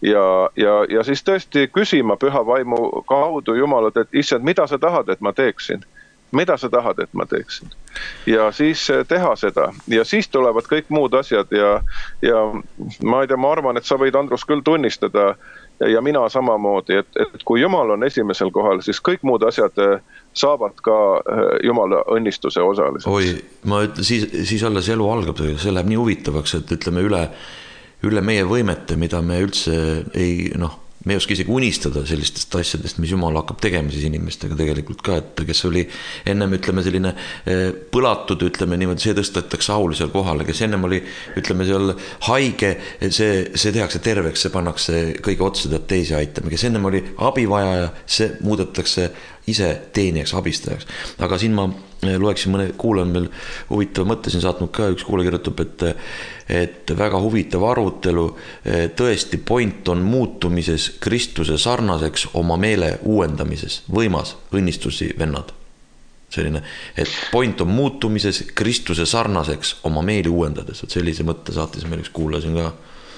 Speaker 2: Ja siis tõesti küsima püha vaimu kaudu Jumalat, et issand, mida sa tahad, et ma teeksin? Mida sa tahad, et ma teeksin? Ja siis teha seda. Ja siis tulevad kõik muud asjad ja ma ei tea, ma arvan, et sa võid, Andrus, küll tunnistada ja mina samamoodi, et kui Jumal on esimesel kohal, siis kõik muud asjad saavad ka Jumala õnnistuse osaliseks.
Speaker 1: Oi, ma ütlen, siis alles elu algab, see läheb nii huvitavaks, et ütleme üle meie võimete, mida me üldse me ei oska isegi unistada sellistest asjadest, mis Jumal hakkab tegema siis inimestega tegelikult ka, et kes oli ennem, ütleme, selline põlatud, ütleme niimoodi, see tõstetakse aul seal kohale, kes ennem oli, ütleme, seal haige, see tehakse terveks, see pannakse kõige otsa teisi aitama, kes ennem oli abivajaja, see muudetakse ise teenijaks, abistajaks. Aga siin ma loeksin mõne kuulan meil huvitava mõtte siin saatnud ka, üks kuule kirjutab, et väga huvitav arutelu, tõesti point on muutumises Kristuse sarnaseks oma meele uuendamises, võimas, õnnistusi vennad. Selline, et point on muutumises Kristuse sarnaseks oma meeli uuendades, et sellise mõtte saatis meil üks kuulasin ka.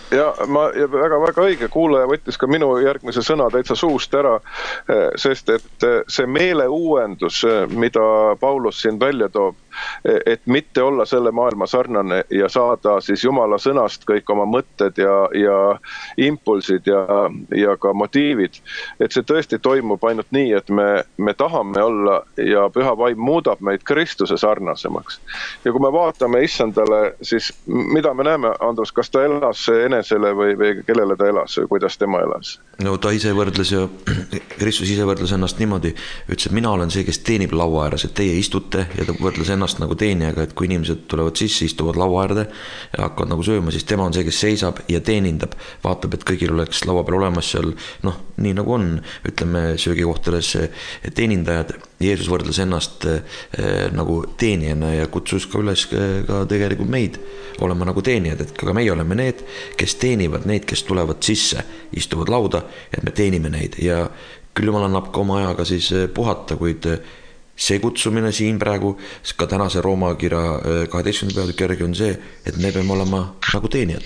Speaker 2: Ja väga õige, kuulaja võttis ka minu järgmise sõna täitsa suust ära, sest et see meeleuuendus, mida Paulus siin välja toob, et mitte olla selle maailma sarnane ja saada siis Jumala sõnast kõik oma mõtted ja impulsid ja ka motiivid, et see tõesti toimub ainult nii, et me tahame olla ja Püha Vaim muudab meid Kristuse sarnasemaks. Ja kui me vaatame issandale, siis mida me näeme, Andrus, kas ta elas enesele või kellele ta elas või kuidas tema elas?
Speaker 1: No ta ise võrdles ja Kristus ise võrdles ennast niimoodi, ütles, et mina olen see, kes teenib laua ääres, et teie istute, ja ta võrdles ennast nagu teenijaga, et kui inimesed tulevad sisse, istuvad laua äärde ja hakkavad nagu sööma, siis tema on see, kes seisab ja teenindab, vaatab, et kõigil oleks laua peal olemas seal, nii nagu on, ütleme, söögikohtades teenindajad. Jeesus võrdles ennast nagu teenijana ja kutsus ka üles ka tegelikult meid olema nagu teenijad, et ka meie oleme need, kes teenivad neid, kes tulevad sisse, istuvad lauda, et me teenime neid ja küll Jumal annab ka oma ajaga siis puhata, kuid see kutsumine siin praegu, ka tänase Rooma kirja 12. peatüki järgi on see, et me peame olema nagu teenijad.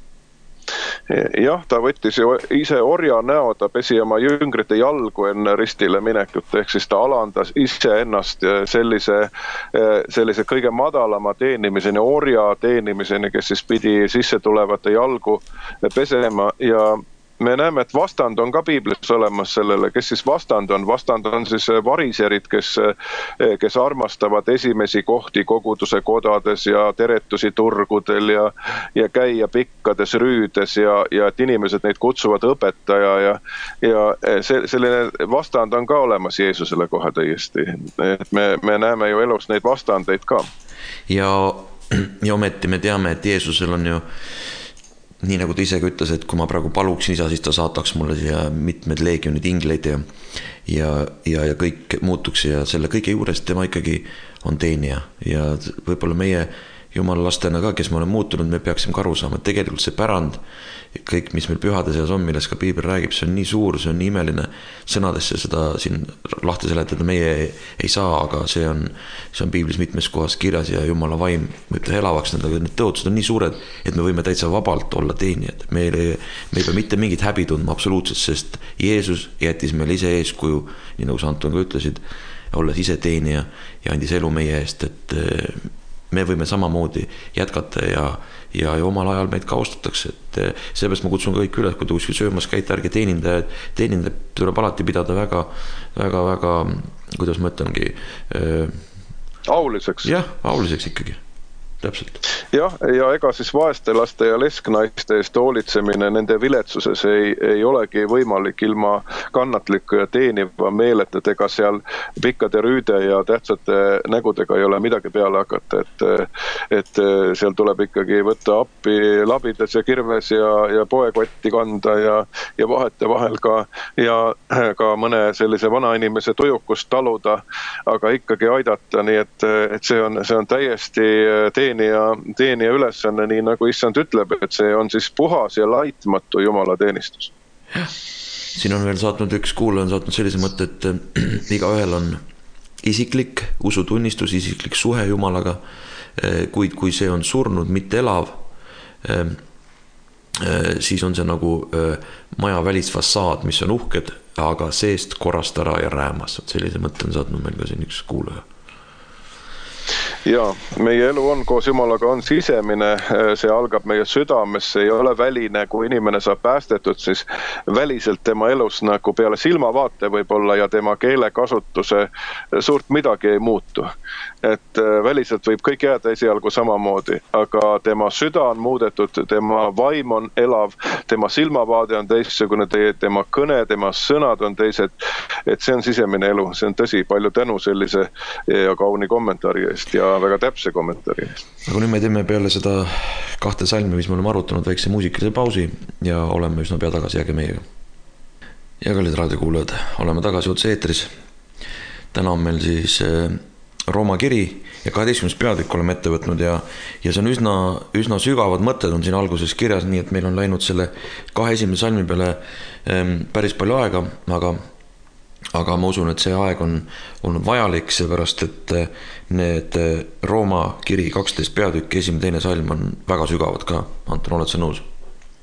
Speaker 2: Jah, ta võttis ju ise orja näo, ta pesi oma jüngrite jalgu enne ristile minekut, ehk siis ta alandas ise ennast sellise kõige madalama teenimiseni, orja teenimiseni, kes siis pidi sisse tulevate jalgu pesema ja me näeme, et vastand on ka piiblis olemas sellele, kes siis vastand on siis variserid, kes armastavad esimesi kohti koguduse kodades ja teretusi turgudel ja käia pikkades rüüdes ja et inimesed neid kutsuvad õpetaja ja selline vastand on ka olemas Jeesusele kohe täiesti, et me näeme ju elus neid vastandeid ka.
Speaker 1: Ja ometi me teame, et Jeesusel on ju nii nagu ta isegi ütles, et kui ma praegu paluksin isa, siis ta saataks mulle siia mitmed leegionid ingleid ja kõik muutuks ja selle kõige juures tema ikkagi on teenija ja võib-olla meie Jumala lastena ka, kes me oleme muutunud, me peaksime ka aru saama, et tegelikult see pärand, kõik, mis meil pühade seas on, millest ka piibel räägib, see on nii suur, see on nii imeline, sõnadesse seda siin lahti seletada meie ei saa, aga see on piiblis mitmes kohas kirjas ja Jumala vaim võib ta elavaks, need tõotused on nii suured, et me võime täitsa vabalt olla teenijad. Me ei pea mitte mingit häbi tundma absoluutselt, sest Jeesus jättis meile ise eeskuju, nii nagu sa Anton ka ütlesid, olles ise teenija ja andis elu meie eest, et me võime samamoodi jätkata ja omal ajal meid ka austatakse, et seepärast ma kutsun kõik üles, kui te kuskil söömas käite, ärge teenindajad tuleb alati pidada väga, kuidas ma ütlengi,
Speaker 2: auliseks.
Speaker 1: Jah, auliseks ikkagi. Täpselt.
Speaker 2: Ja ega siis vaeste laste ja lesknaiste eest hoolitsemine nende viletsuses ei olegi võimalik ilma kannatliku ja teeniva meeleta, ega seal pikkade rüüde ja tähtsate nägudega ei ole midagi peale hakata, et seal tuleb ikkagi võtta appi labides ja kirves ja poekotti kanda ja vahel ka mõne sellise vanainimese tujukust taluda, aga ikkagi aidata, nii et see on täiesti teenija ülesanne, nii nagu issand ütleb, et see on siis puhas ja laitmatu Jumala teenistus.
Speaker 1: Siin on veel saatnud üks kuulaja on saatnud sellise mõtte, et igaühel on isiklik usutunnistus, isiklik suhe Jumalaga, kuid kui see on surnud, mitte elav, siis on see nagu maja välisfassaad, mis on uhked, aga seest korrast ära ja räämas. Sellise mõtte on saatnud meil ka siin üks kuulaja.
Speaker 2: Ja meie elu on koos Jumalaga on sisemine, see algab meie südamesse, ei ole väline, kui inimene saab päästetud, siis väliselt tema elus nagu peale silmavaate võib-olla ja tema keelekasutuse suurt midagi ei muutu. Et väliselt võib kõik jääda esialgu samamoodi, aga tema süda on muudetud, tema vaim on elav, tema silmavaade on teistsugune, tema kõne, tema sõnad on teised, et see on sisemine elu, see on tõsi, palju tänu sellise ja kauni kommentaari eest ja väga täpse kommentaari eest.
Speaker 1: Aga nüüd me teeme peale seda 2 salmi, mis me oleme arutanud, väikse muusikalise pausi ja oleme üsna pea tagasi, jääge meiega. Ja kallid raadiokuulajad, oleme tagasi otse eetris. Täna on meil siis Rooma kiri ja 12. peatükk oleme ette võtnud ja see on üsna sügavad mõtted on siin alguses kirjas, nii et meil on läinud selle 2 esimese salmi peale päris palju aega, aga ma usun, et see aeg on olnud vajalik, seepärast, et need Rooma kiri 12 peatükk, 1. 2. salm on väga sügavad ka. Anton, oled sa nõus?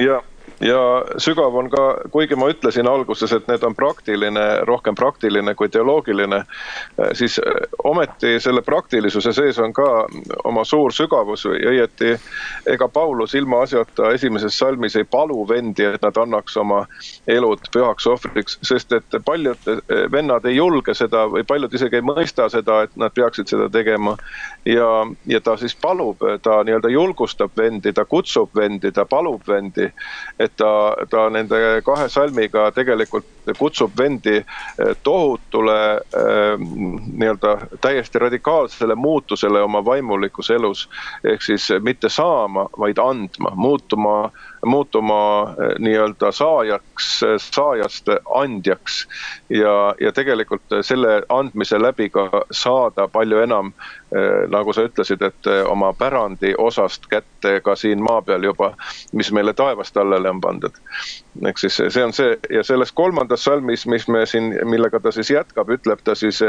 Speaker 2: Ja sügav on ka, kuigi ma ütlesin alguses, et need on rohkem praktiline kui teoloogiline, siis ometi selle praktilisuse sees on ka oma suur sügavus või õieti ega Paulus ilma asjata esimeses salmis ei palu vendi, et nad annaks oma elud pühaks ohvriks, sest et paljud vennad ei julge seda või paljud isegi ei mõista seda, et nad peaksid seda tegema ja ta siis palub, ta nii-öelda julgustab vendi, ta kutsub vendi, ta palub vendi, et ta nende 2 salmiga tegelikult kutsub vendi tohutule nii-öelda täiesti radikaalsele muutusele oma vaimulikus elus. Ehk siis mitte saama, vaid andma, muutuma nii-öelda saajast andjaks ja tegelikult selle andmise läbi ka saada palju enam, nagu sa ütlesid, et oma pärandi osast kätte ka siin maa peal juba, mis meile taevast allele on pandud. Ehk siis see on see ja selles 3. salmis, millega ta siis jätkab, ütleb ta siis,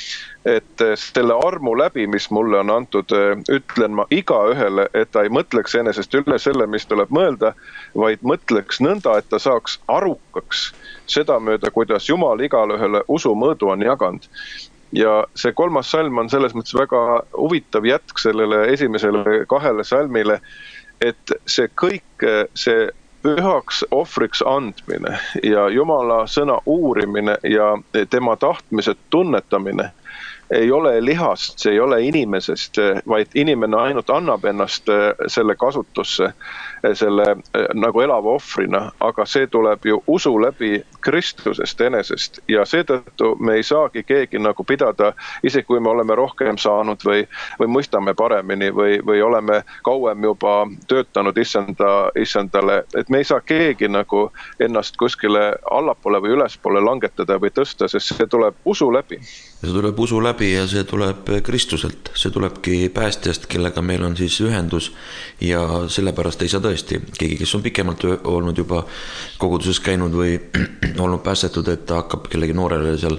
Speaker 2: et selle armu läbi, mis mulle on antud, ütlen ma igaühele, et ta ei mõtleks enesest üle selle, mis tuleb mõelda, vaid mõtleks nõnda, et ta saaks arukaks seda mööda, kuidas Jumal igale ühele usu mõõdu on jaganud. Ja see 3. salm on selles mõttes väga huvitav jätk sellele esimesele 2 salmile, et see kõik, see pühaks ohvriks andmine ja Jumala sõna uurimine ja tema tahtmise tunnetamine ei ole lihast, see ei ole inimesest, vaid inimene ainult annab ennast selle kasutusse, selle nagu elava ohvrina, aga see tuleb ju usu läbi Kristusest enesest ja seetõttu me ei saagi keegi nagu pidada, isegi kui me oleme rohkem saanud või mõistame paremini või oleme kauem juba töötanud issandale, et me ei saa keegi nagu ennast kuskile allapoole või ülespoole langetada või tõsta, sest see tuleb usu läbi.
Speaker 1: See tuleb usu läbi ja see tuleb Kristuselt, see tulebki päästjast, kellega meil on siis ühendus ja sellepärast ei saa tõesti keegi, kes on pikemalt olnud juba koguduses käinud või olnud päästetud, et ta hakkab kellegi noorele seal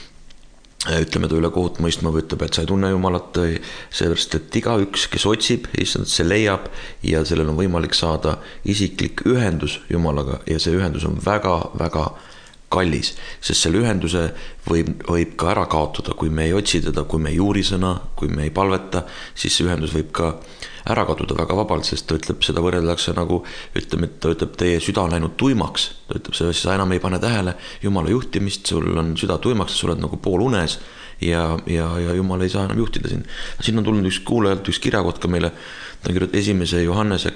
Speaker 1: ütleme ta üle kohut mõistma või ütleb, et sa ei tunne Jumalat, sellepärast, et igaüks, kes otsib, issand, see leiab ja sellel on võimalik saada isiklik ühendus Jumalaga ja see ühendus on väga-väga kallis, sest selle ühenduse võib ka ära kaotada, kui me ei otsi teda, kui me ei uuri sõna, kui me ei palveta, siis see ühendus võib ka ära kaduda väga vabalt, sest ta ütleb, seda võrreldakse nagu, ütleme, et ta ütleb, teie süda on läinud tuimaks, ta ütleb, sa enam ei pane tähele Jumala juhtimist, sul on süda tuimaks, sa oled nagu pool unes ja Jumal ei saa enam juhtida siin. Siin on tulnud üks kuulajalt, üks kirjakoht ka meile, ta on kirjutanud 1. Johannese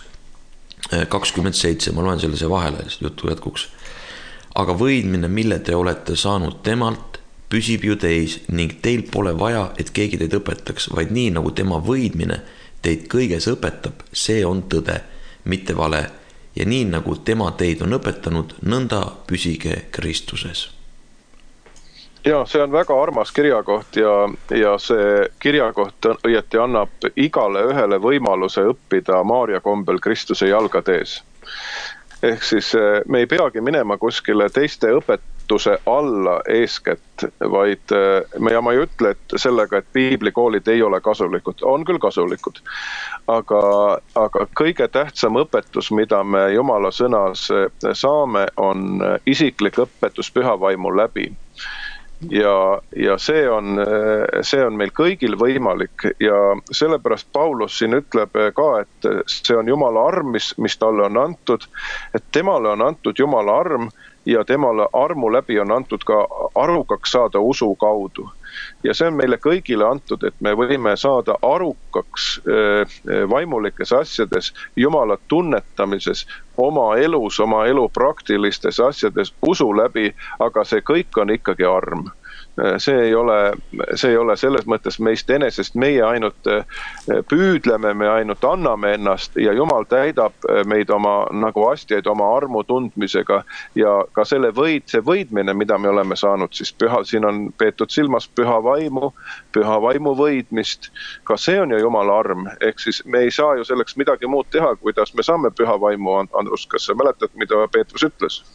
Speaker 1: 2:27, ma loen selle see vahele, jutu jätkuks. Aga võidmine, mille te olete saanud temalt, püsib ju teis ning teil pole vaja, et keegi teid õpetaks, vaid nii nagu tema võidmine teid kõiges õpetab, see on tõde, mitte vale. Ja nii nagu tema teid on õpetanud, nõnda püsige Kristuses.
Speaker 2: Ja see on väga armas kirjakoht ja see kirjakoht õieti annab igale ühele võimaluse õppida Maarja kombel Kristuse jalgatees. Ehk siis me ei peagi minema kuskile teiste õpetuse alla eeskätt, vaid ma ei ütle et sellega, et piiblikoolid ei ole kasulikud, on küll kasulikud, aga kõige tähtsam õpetus, mida me Jumala sõnas saame, on isiklik õpetus püha vaimu läbi. Ja see on meil kõigil võimalik ja sellepärast Paulus siin ütleb ka, et see on Jumala arm, mis talle on antud, et temale on antud Jumala arm ja temale armu läbi on antud ka arukaks saada usu kaudu. Ja see on meile kõigile antud, et me võime saada arukaks vaimulikes asjades, Jumala tunnetamises, oma elus, oma elu praktilistes asjades usu läbi, aga see kõik on ikkagi arm. See ei ole selles mõttes meist enesest, meie ainult püüdleme, me ainult anname ennast ja Jumal täidab meid oma nagu astjaid oma armu tundmisega ja ka see võidmine, mida me oleme saanud, siis siin on peetud silmas püha vaimu võidmist, ka see on ju Jumala arm, ehk siis me ei saa ju selleks midagi muud teha, kuidas me saame püha vaimu, Andrus, kas sa mäletad, mida Peetrus ütles?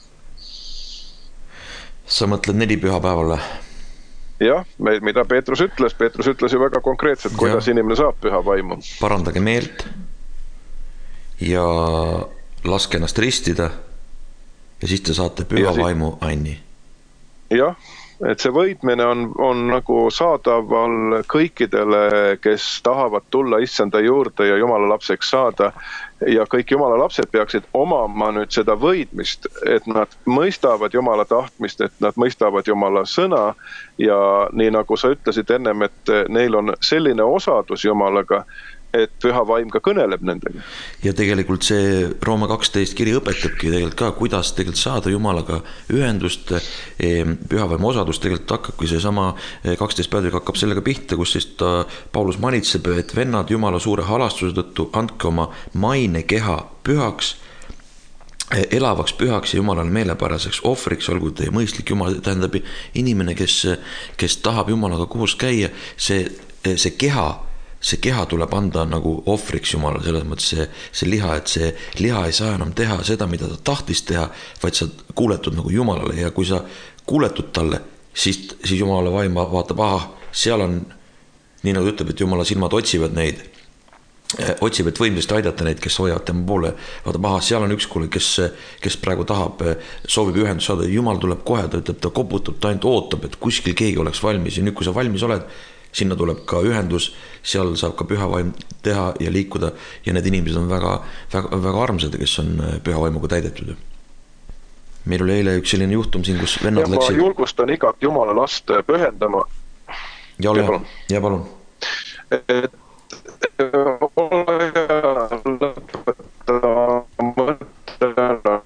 Speaker 1: Sa mõtled 4 pühapäevale?
Speaker 2: Jah, mida Peetrus ütles ju väga konkreetselt, kuidas inimene saab püha vaimu.
Speaker 1: Parandage meelt ja laske ennast ristida ja siis te saate püha vaimu anni.
Speaker 2: Jah, et see võitmine on nagu saadaval kõikidele, kes tahavad tulla issanda juurde ja Jumala lapseks saada. Ja kõik Jumala lapsed peaksid omama nüüd seda võidmist, et nad mõistavad Jumala tahtmist, et nad mõistavad Jumala sõna ja nii nagu sa ütlesid ennem, et neil on selline osadus Jumalaga, et püha vaim ka kõneleb nendega.
Speaker 1: Ja tegelikult see Rooma 12 kiri õpetabki tegelikult ka, kuidas tegelikult saada Jumalaga ühendust. Püha vaimu osadus tegelikult hakkabki see sama 12 peatükk hakkab sellega pihta, kus siis Paulus manitseb, et vennad Jumala suure halastuse tõttu andke oma maine keha pühaks, elavaks pühaks ja Jumalale meelepäraseks ohvriks, olgu teie mõistlik Jumal, tähendab inimene, kes tahab Jumalaga koos käia, see keha tuleb anda nagu ohvriks Jumalale, selles mõttes see liha, et see liha ei saa enam teha seda, mida ta tahtis teha, vaid sa kuuletud nagu Jumalale ja kui sa kuuletud talle, siis Jumala vaim vaatab, seal on, nii nagu ütleb, et Jumala silmad otsivad võimsasti aidata neid, kes hoiavad tema poole, vaatab, seal on üks kuule, kes praegu tahab, soovib ühendus saada, Jumal tuleb kohe, ta ütleb, ta koputab, ta ainult ootab, et kuskil keegi oleks valmis ja nüüd, kui sa valmis oled, sinna tuleb ka ühendus, seal saab ka püha vaim teha ja liikuda ja need inimesed on väga, väga, väga armsad, kes on püha vaimuga täidetud. Meil oli eile üks selline juhtum siin, kus vennad läksid...
Speaker 2: Ma julgustan igat Jumala last pühendama.
Speaker 1: Ja palun.
Speaker 2: Et ole lõpetada mõtleda.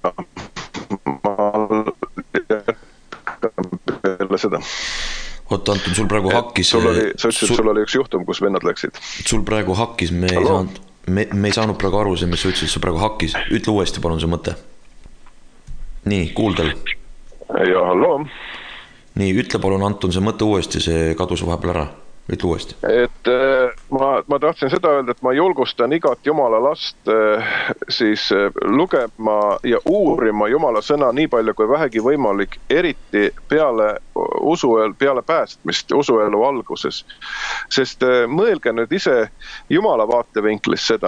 Speaker 2: Ma jälle seda.
Speaker 1: Oota, Anton, sul praegu hakkis...
Speaker 2: Sa ütlesid, sul oli üks juhtum, kus vennad läksid.
Speaker 1: Sul praegu hakkis, me ei saanud praegu aru see, mis sa ütlesid, sa praegu hakkis. Ütle uuesti, palun see mõte. Nii, kuuldel.
Speaker 2: Ja, hallo.
Speaker 1: Nii, ütle palun, Anton, see mõte uuesti, see kadus vahepeal ära. Ütle uuesti.
Speaker 2: Et ma tahtsin seda öelda, et ma julgustan igat Jumala last siis lugema ja uurima Jumala sõna nii palju kui vähegi võimalik, eriti peale päästmist, usuelu alguses. Sest mõelge nüüd ise Jumala vaatevinklis seda,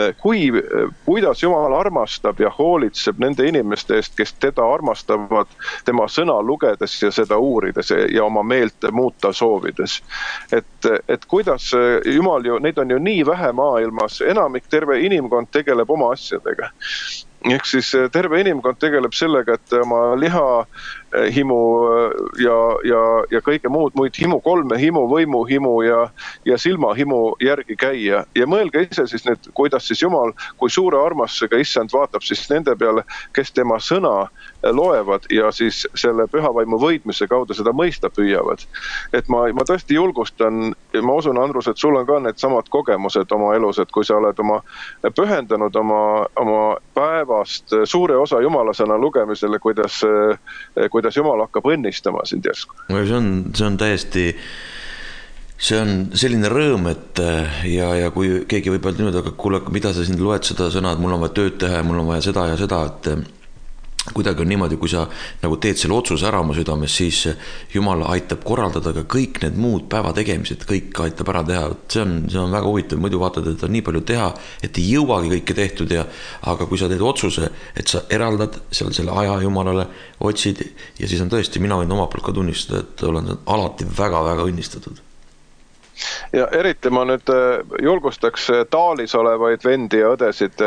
Speaker 2: kuidas Jumal armastab ja hoolitseb nende inimeste eest, kes teda armastavad tema sõna lugedes ja seda uurides ja oma meelt muuta soovides. Et kuidas Jumal neid on ju nii vähe maailmas, enamik terve inimkond tegeleb oma asjadega. Ehk siis terve inimkond tegeleb sellega, et oma liha himu ja kõige muid himu, kolme himu, võimu himu ja silma himu järgi käia. Ja mõelge ise siis nüüd, kuidas siis Jumal, kui suure armastusega issand vaatab siis nende peale, kes tema sõna loevad ja siis selle pühavaimu võitmise kaudu seda mõista püüavad. Et ma tõesti julgustan, ma usun, Andrus, et sul on ka need samad kogemused oma elus, et kui sa oled pühendanud oma päevast suure osa Jumala sõna lugemisele, kuidas Jumal hakkab õnnistama sind järsku.
Speaker 1: See on täiesti, see on selline rõõm, et ja kui keegi võib öelda nüüd, aga kuule, mida sa siin loed seda sõna, et mul on vaja tööd teha ja mul on vaja seda ja seda, et kuidagi on niimoodi, kui sa nagu teed selle otsuse ära oma südames, siis Jumal aitab korraldada ka kõik need muud päeva tegemised, kõik aitab ära teha. See on väga huvitav, muidu vaatad, et on nii palju teha, et ei jõuagi kõike tehtud aga kui sa teed otsuse, et sa eraldad seal selle aja Jumalale, otsid ja siis on tõesti, mina võin oma poolt ka tunnistada, et olen alati väga-väga õnnistatud.
Speaker 2: Ja eriti ma nüüd julgustaks Taalis olevaid vendi ja õdesid,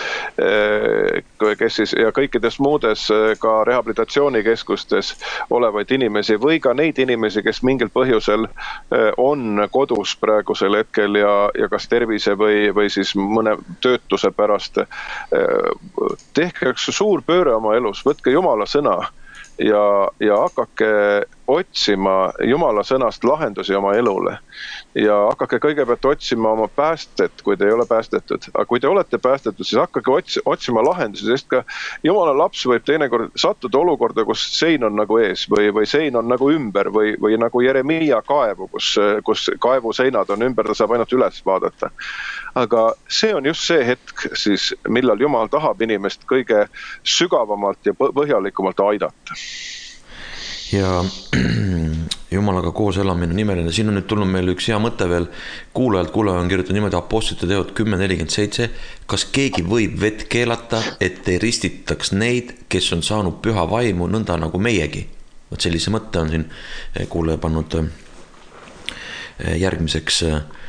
Speaker 2: kes siis ja kõikides muudes ka rehabilitatsioonikeskustes olevaid inimesi või ka neid inimesi, kes mingil põhjusel on kodus praegusel hetkel ja kas tervise või siis mõne töötuse pärast. Tehke üks suur pööre oma elus, võtke Jumala sõna ja hakake otsima Jumala sõnast lahendusi oma elule. Ja hakake kõigepealt otsima oma päästet, kui te ei ole päästetud. Aga kui te olete päästetud, siis hakake otsima lahendusi, sest ka Jumala laps võib teinekord sattuda olukorda, kus sein on nagu ees või sein on nagu ümber või nagu Jeremiia kaevu, kus kaevu seinad on ümber, ta saab ainult üles vaadata. Aga see on just see hetk, siis, millal Jumal tahab inimest kõige sügavamalt ja põhjalikumalt aidata.
Speaker 1: Ja Jumalaga koos elamine on imeline. Siin on nüüd tulnud meil üks hea mõte veel. Kuulaja on kirjutanud niimoodi Apostlite teod 10.47. Kas keegi võib vett keelata, et ei ristitaks neid, kes on saanud püha vaimu, nõnda nagu meiegi? Võt sellise mõtte on siin kuulaja pannud järgmiseks.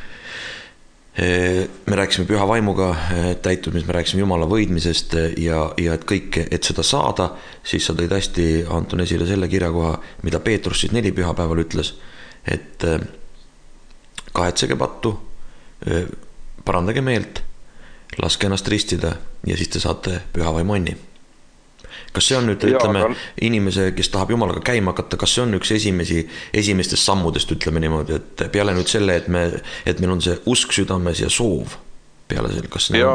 Speaker 1: Me rääkisime püha vaimuga täitumisest, me rääkisime Jumala võidmisest ja et kõik, et seda saada, siis sa tõid hästi, Anton, esile selle kirjakoha, mida Peetrus siis 4 pühapäeval ütles, et kahetsege pattu, parandage meelt, laske ennast ristida ja siis te saate püha vaimu onni. Kas see on nüüd, ütleme, inimese, kes tahab Jumalaga käima hakata, kas see on üks esimestest sammudest, ütleme niimoodi, et peale nüüd selle, et meil on see usk südames ja soov peale selle, kas
Speaker 2: ja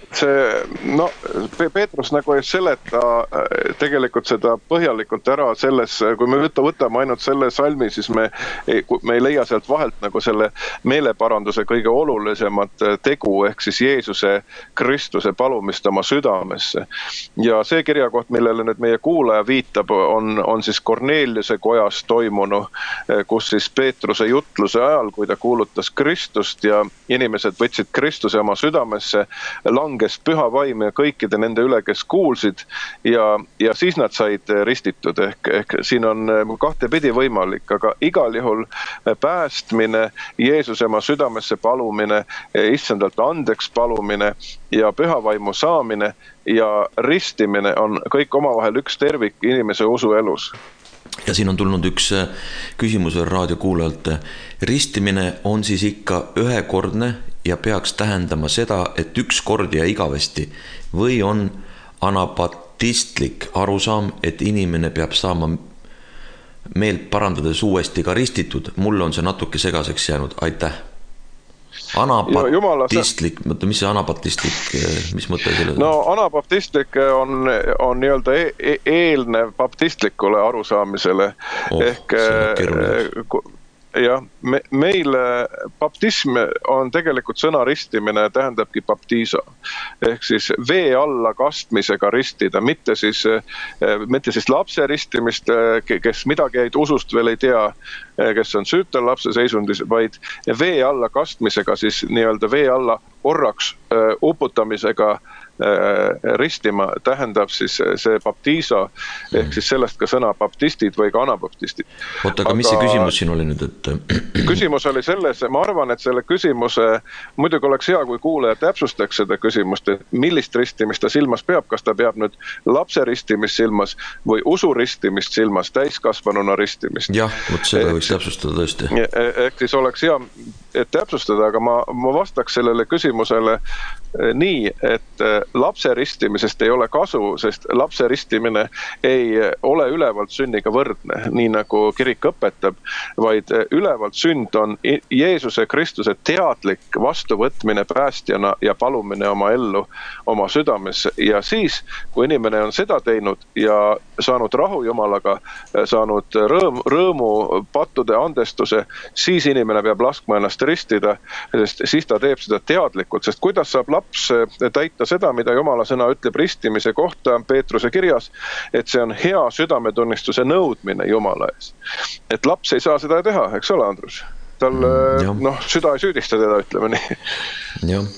Speaker 2: Peetrus nagu ei seleta tegelikult seda põhjalikult ära selles, kui me võtame ainult selle salmi, siis me ei leia sealt vahelt nagu selle meeleparanduse kõige olulisemat tegu, ehk siis Jeesuse Kristuse palumist oma südamesse. Ja see kirjakoht, millele nüüd meie kuulaja viitab, on siis Korneliuse kojas toimunu, kus siis Peetruse jutluse ajal, kui ta kuulutas Kristust ja inimesed võtsid Kristuse oma südamesse, langes püha vaim ja kõikide nende üle, kes kuulsid ja siis nad said ristitud ehk siin on kahtepidi võimalik, aga igal juhul päästmine, Jeesuse oma südamesse palumine, issandalt andeks palumine ja püha vaimu saamine ja ristimine on kõik omavahel üks tervik inimese usuelus.
Speaker 1: Ja siin on tulnud üks küsimus raadiokuulajalt. Ristimine on siis ikka ühekordne ja peaks tähendama seda, et üks kord ja igavesti või on anabaptistlik arusaam, et inimene peab saama meelt parandades uuesti ka ristitud. Mul on see natuke segaseks jäänud. Aitäh. Anabaptistlik, mis see anabaptistlik, mis mõte selle?
Speaker 2: No anabaptistlik on nii-öelda eelnev baptistlikule arusaamisele. Ehk jah, meil baptism on tegelikult sõna ristimine, tähendabki baptiisa. Ehk siis vee alla kastmisega ristida, mitte siis lapse ristimist, kes midagi jäid usust veel ei tea, kes on süütel lapse seisundis, vaid vee alla kastmisega, siis nii-öelda vee alla korraks uputamisega ristima tähendab siis see baptiisa, ehk siis sellest ka sõna baptistid või ka anabaptistid.
Speaker 1: Oota, aga mis see küsimus siin oli nüüd?
Speaker 2: Küsimus oli selles, ma arvan, et selle küsimuse, muidugi oleks hea, kui kuulaja täpsustaks seda küsimust, et millist ristimist ta silmas peab, kas ta peab nüüd lapse ristimist silmas või usu ristimist silmas, täiskasvanuna ristimist.
Speaker 1: Jah, seda võiks täpsustada tõesti.
Speaker 2: Ehk siis oleks hea täpsustada, aga ma vastaks sellele küsimusele nii, et lapse ristimisest ei ole kasu, sest lapse ristimine ei ole ülevalt sünniga võrdne, nii nagu kirik õpetab, vaid ülevalt sünd on Jeesuse Kristuse teadlik vastuvõtmine päästjana ja palumine oma ellu, oma südamesse. Ja siis, kui inimene on seda teinud ja saanud rahu Jumalaga, saanud rõõmu, pattude andestuse, siis inimene peab laskma ennast ristida, sest siis ta teeb seda teadlikult, sest kuidas saab laps täita seda, mida Jumala sõna ütleb ristimise kohta Peetruse kirjas, et see on hea südametunnistuse nõudmine Jumala ees. Et laps ei saa seda teha, eks ole, Andrus? Tal süda ei süüdista teda, ütleme nii.
Speaker 1: Jah.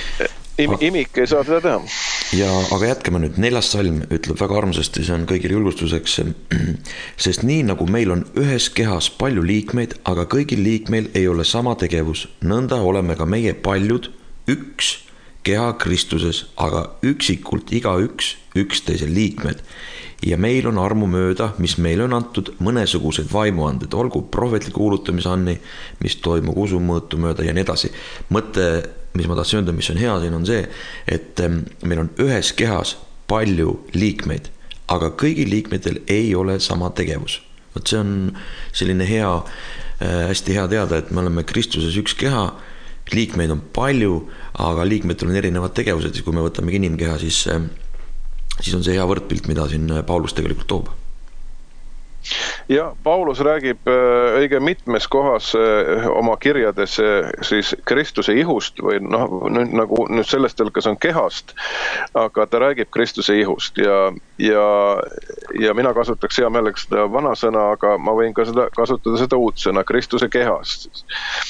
Speaker 2: Imik ei saa seda teha.
Speaker 1: Ja, aga jätkame nüüd. 4. salm ütleb väga armsasti, see on kõigil julgustuseks, sest nii nagu meil on ühes kehas palju liikmeid, aga kõigil liikmeil ei ole sama tegevus, nõnda oleme ka meie paljud üks keha Kristuses, aga üksikult igaüks üksteise liikmed. Ja meil on armu mööda, mis meile on antud mõnesugused vaimuanded, olgu prohvetliku kuulutamise anni, mis toimub usumõõtu mööda ja nii edasi. Mõte, mis ma tahtsin öelda, mis on hea siin on see, et meil on ühes kehas palju liikmeid, aga kõigil liikmetel ei ole sama tegevus. Võt see on selline hea, hästi hea teada, et me oleme Kristuses üks keha, liikmeid on palju, aga liikmetel on erinevad tegevused, kui me võtame inimkeha, siis on see hea võrdpilt, mida siin Paulus tegelikult toob.
Speaker 2: Ja Paulus räägib õige mitmes kohas oma kirjades siis Kristuse ihust või nagu nüüd sellest, kas on kehast, aga ta räägib Kristuse ihust ja mina kasutaks hea meelega seda vana sõna, aga ma võin ka kasutada seda uut sõna, Kristuse kehast.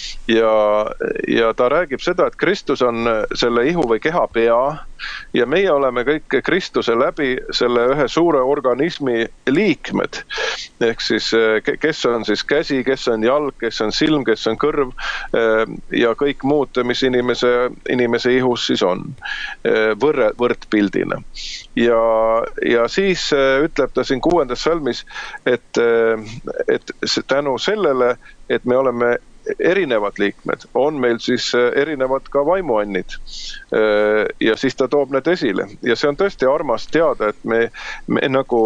Speaker 2: Ja ta räägib seda, et Kristus on selle ihu või keha pea ja meie oleme kõik Kristuse läbi selle ühe suure organismi liikmed. Ehk siis, kes on siis käsi, kes on jalg, kes on silm, kes on kõrv ja kõik muud, mis inimese ihus siis on võrdpildina. Ja siis ütleb ta siin 6. salmis, et tänu sellele, et me oleme erinevad liikmed, on meil siis erinevad ka vaimuannid ja siis ta toob need esile ja see on tõesti armas teada, et me nagu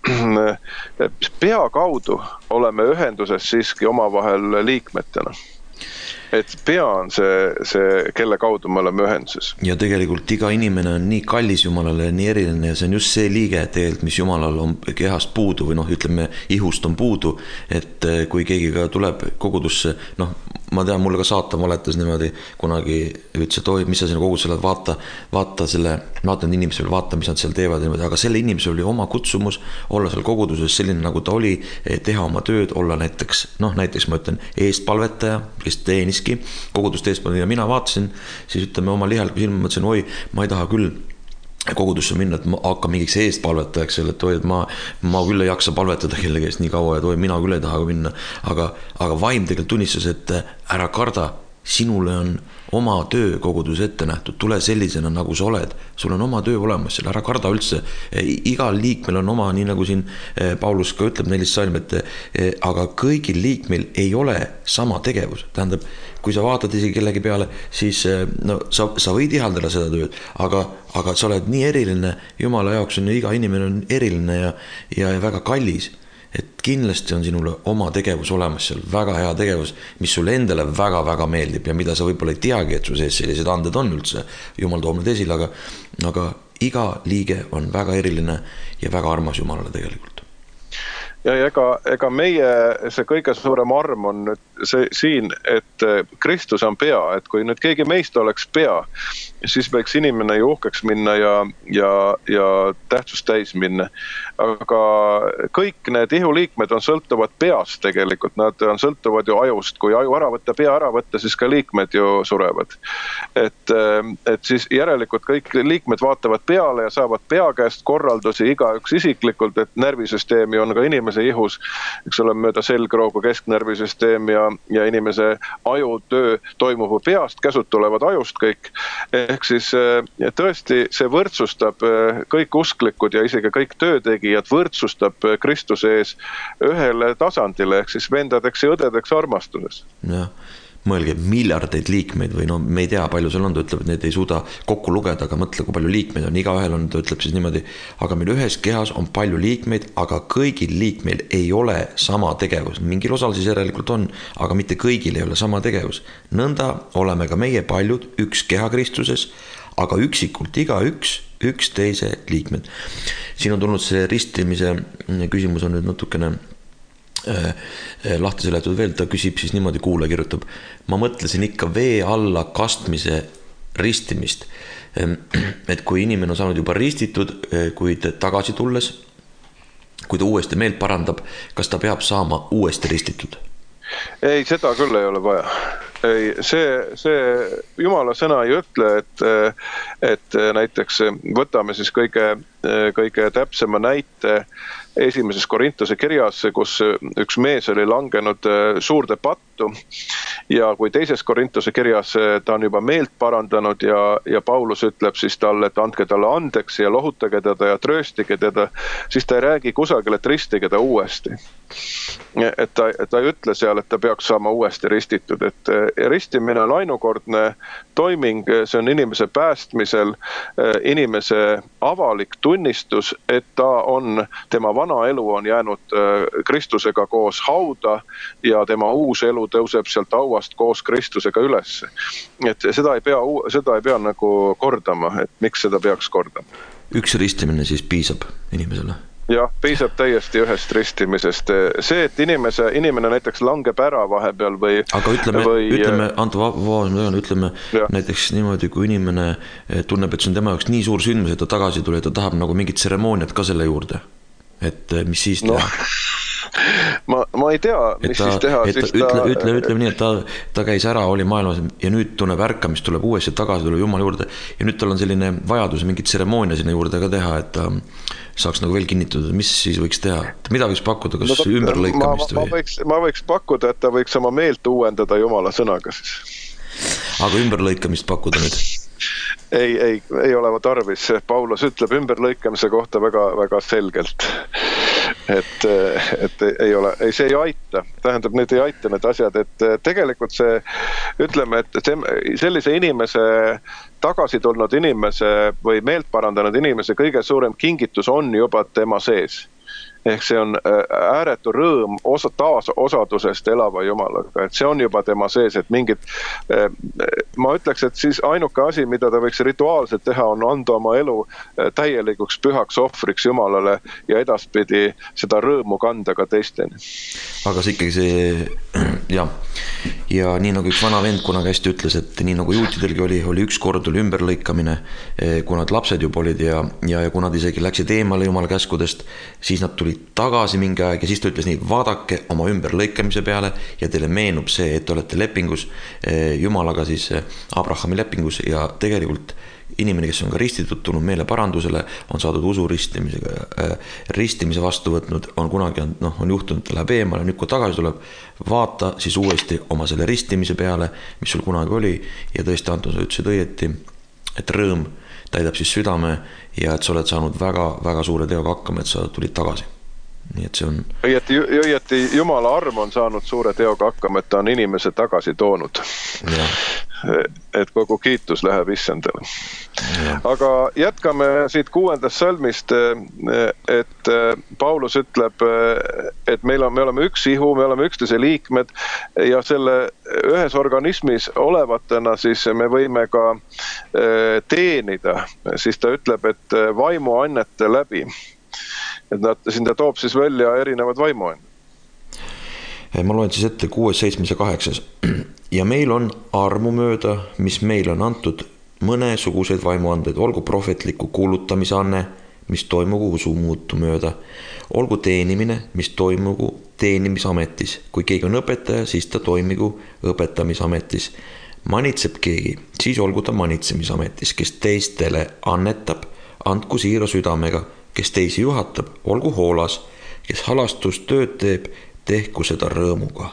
Speaker 2: pea kaudu oleme ühenduses siiski omavahel liikmetena. Et pea on see, kelle kaudu me oleme ühenduses.
Speaker 1: Ja tegelikult iga inimene on nii kallis Jumalale ja nii eriline ja see on just see liige tegelikult, mis Jumalal on kehast puudu või ütleme, ihust on puudu, et kui keegi ka tuleb kogudusse, ma tean, mulle ka saatan valetas niimoodi kunagi, ütles, et oi, mis sa sinna kogudusse oled, vaata need inimesed, vaata, mis nad seal teevad, aga selle inimesel oli oma kutsumus olla seal koguduses selline, nagu ta oli, teha oma tööd, olla näiteks ma ütlen, eestpalvetaja, kes teeniski kogudust eestpalvetaja ja mina vaatasin, siis ütleme oma lihaliku silma, mõtlesin, oi, ma ei taha küll kogudusse minna, et ma hakkan mingiks eestpalvetajaks selle, et oi, et ma küll ei jaksa palvetada kellegi eest nii kaua, et oi, mina küll ei taha minna, aga vaim tegelikult tunnistas, et ära karda, sinule on oma töö kogudus ette nähtud, tule sellisena, nagu sa oled, sul on oma töö olemas seal, ära karda üldse, igal liikmel on oma, nii nagu siin Paulus ka ütleb 4. salm, aga kõigil liikmel ei ole sama tegevus, tähendab, kui sa vaatad isegi kellegi peale, siis sa võid ihaldada seda tööd, aga sa oled nii eriline, Jumala jaoks on iga inimene on eriline ja väga kallis, et kindlasti on sinule oma tegevus olemas seal, väga hea tegevus, mis sulle endale väga-väga meeldib ja mida sa võib-olla ei teagi, et su sees sellised anded on üldse, Jumal toob need esile, aga iga liige on väga eriline ja väga armas Jumalale tegelikult.
Speaker 2: Ja ega meie see kõige suurem arm on nüüd see siin, et Kristus on pea, et kui nüüd keegi meist oleks pea, siis võiks inimene ju uhkeks minna ja tähtsust täis minna. Aga kõik need ihuliikmed on sõltuvad peast tegelikult, nad on sõltuvad ju ajust, kui aju ära võtta, pea ära võtta, siis ka liikmed ju surevad. Et siis järelikult kõik liikmed vaatavad peale ja saavad pea käest korraldusi igaüks isiklikult, et närvisüsteemi on ka inimese ihus, eks ole, mööda selgroogu kesknärvisüsteem ja inimese ajutöö toimub peast, käsud tulevad ajust kõik. Ehk siis tõesti see võrdsustab kõik usklikud ja isegi kõik töötegijad võrdsustab Kristuse ees ühele tasandile, ehk siis vendadeks ja õdedeks armastuses.
Speaker 1: Jah. Mõelge miljardeid liikmeid või me ei tea, palju seal on, ta ütleb, et need ei suuda kokku lugeda, aga mõtle, kui palju liikmeid on, igaühel on, ta ütleb siis niimoodi, aga meil ühes kehas on palju liikmeid, aga kõigil liikmeil ei ole sama tegevus, mingil osal siis järelikult on, aga mitte kõigil ei ole sama tegevus. Nõnda oleme ka meie paljud üks keha Kristuses, aga üksikult üks teise liikmed. Siin on tulnud see ristimise küsimus on nüüd natukene lahti seletud veel, ta küsib siis niimoodi, kuulaja kirjutab, ma mõtlesin ikka vee alla kastmise ristimist, et kui inimene on saanud juba ristitud, kuid tagasi tulles, kui ta uuesti meelt parandab, kas ta peab saama uuesti ristitud?
Speaker 2: Ei, seda küll ei ole vaja. Ei, see Jumala sõna ei ütle, et näiteks võtame siis kõige täpsema näite 1. Korintuse kirjas, kus üks mees oli langenud suurde pattu ja kui 2. Korintuse kirjas ta on juba meelt parandanud ja Paulus ütleb siis talle, et andke talle andeks ja lohutage teda ja trööstige teda, siis ta ei räägi kusagil, et ristige ta uuesti. Et ta ei ütle seal, et ta peaks saama uuesti ristitud, et ristimine on ainukordne toiming, see on inimese päästmisel, inimese avalik tunnistus, et ta on, tema vana elu on jäänud Kristusega koos hauda ja tema uus elu tõuseb sealt hauast koos Kristusega üles. Et seda ei pea nagu kordama, et miks seda peaks kordama.
Speaker 1: Üks ristimine siis piisab inimesele?
Speaker 2: jah, piisab täiesti ühest ristimisest. See, et inimene näiteks langeb ära vahepeal või...
Speaker 1: Aga ütleme, Anto, ütleme näiteks niimoodi, kui inimene tunneb, et see on tema jaoks nii suur sündmus, et ta tagasi tuli, et ta tahab nagu mingit tseremooniat ka selle juurde. Et mis siis teha?
Speaker 2: Ma ei tea, mis siis teha.
Speaker 1: Ütleme nii, et ta käis ära, oli maailmas ja nüüd tunneb ärkamist, tuleb uuesti tagasi, tuleb Jumala juurde ja nüüd tal on selline vajadus mingit tseremoonia sinna juurde ka teha, et ta saaks nagu veel kinnitada, mis siis võiks teha, mida võiks pakkuda, kas ümberlõikamist või?
Speaker 2: Ma võiks pakkuda, et ta võiks oma meelt uuendada Jumala sõnaga siis.
Speaker 1: Aga ümberlõikamist pakkuda nüüd?
Speaker 2: Ei ole tarvis. Paulus ütleb ümberlõikamise kohta väga, väga selgelt. Et see ei aita. Tähendab, need ei aita need asjad, et tegelikult see, ütleme, et sellise inimese, tagasi tulnud inimese või meelt parandanud inimese kõige suurem kingitus on juba tema sees. Ehk see on ääretu rõõm taasosadusest elava Jumalaga, et see on juba tema sees, et mingid, ma ütleks, et siis ainuke asi, mida ta võiks rituaalselt teha, on anda oma elu täielikuks pühaks ohvriks Jumalale ja edaspidi seda rõõmu kanda ka teisteni.
Speaker 1: Aga see ikkagi see, jah, ja nii nagu üks vana vend kunagi hästi ütles, et nii nagu juutidilgi oli üks kord oli ümberlõikamine, kui nad lapsed juba olid ja kui nad isegi läksid eemale Jumala käskudest, siis nad tulid tagasi mingi aeg ja siis ta ütles nii, vaadake oma ümberlõikamise peale ja teile meenub see, et olete lepingus Jumalaga siis Abrahami lepingus ja tegelikult inimene, kes on ka ristitud, tulnud meele parandusele, on saadud usu ristimise vastu võtnud, on kunagi on juhtunud, ta läheb eemale, nüüd kui tagasi tuleb, vaata siis uuesti oma selle ristimise peale, mis sul kunagi oli ja tõesti Anton, sa ütlesid õieti, et rõõm täidab siis südame ja et sa oled saanud väga, väga suure teoga hakkama, et sa tulid tagasi. Nii et see on...
Speaker 2: Õieti Jumala arm on saanud suure teoga hakkama, et ta on inimese tagasi toonud. Ja. Et kogu kiitus läheb issandale. Ja. Aga jätkame siit 6. salmist, et Paulus ütleb, et me oleme üks ihu, me oleme üksteise liikmed ja selle ühes organismis olevatena siis me võime ka teenida. Siis ta ütleb, et vaimuannete läbi. Et siin ta toob siis välja erinevad vaimuanned.
Speaker 1: Ma loen siis ette 6., 7. ja 8. Ja meil on armu mööda, mis meil on antud mõnesuguseid vaimuandeid, olgu prohvetliku kuulutamise anne, mis toimugu usu muutu mööda, olgu teenimine, mis toimugu teenimisametis. Kui keegi on õpetaja, siis ta toimigu õpetamisametis. Manitseb keegi, siis olgu ta manitsemisametis, kes teistele annetab, andku siira südamega, kes teisi juhatab, olgu hoolas, kes halastustööd teeb, tehku seda rõõmuga.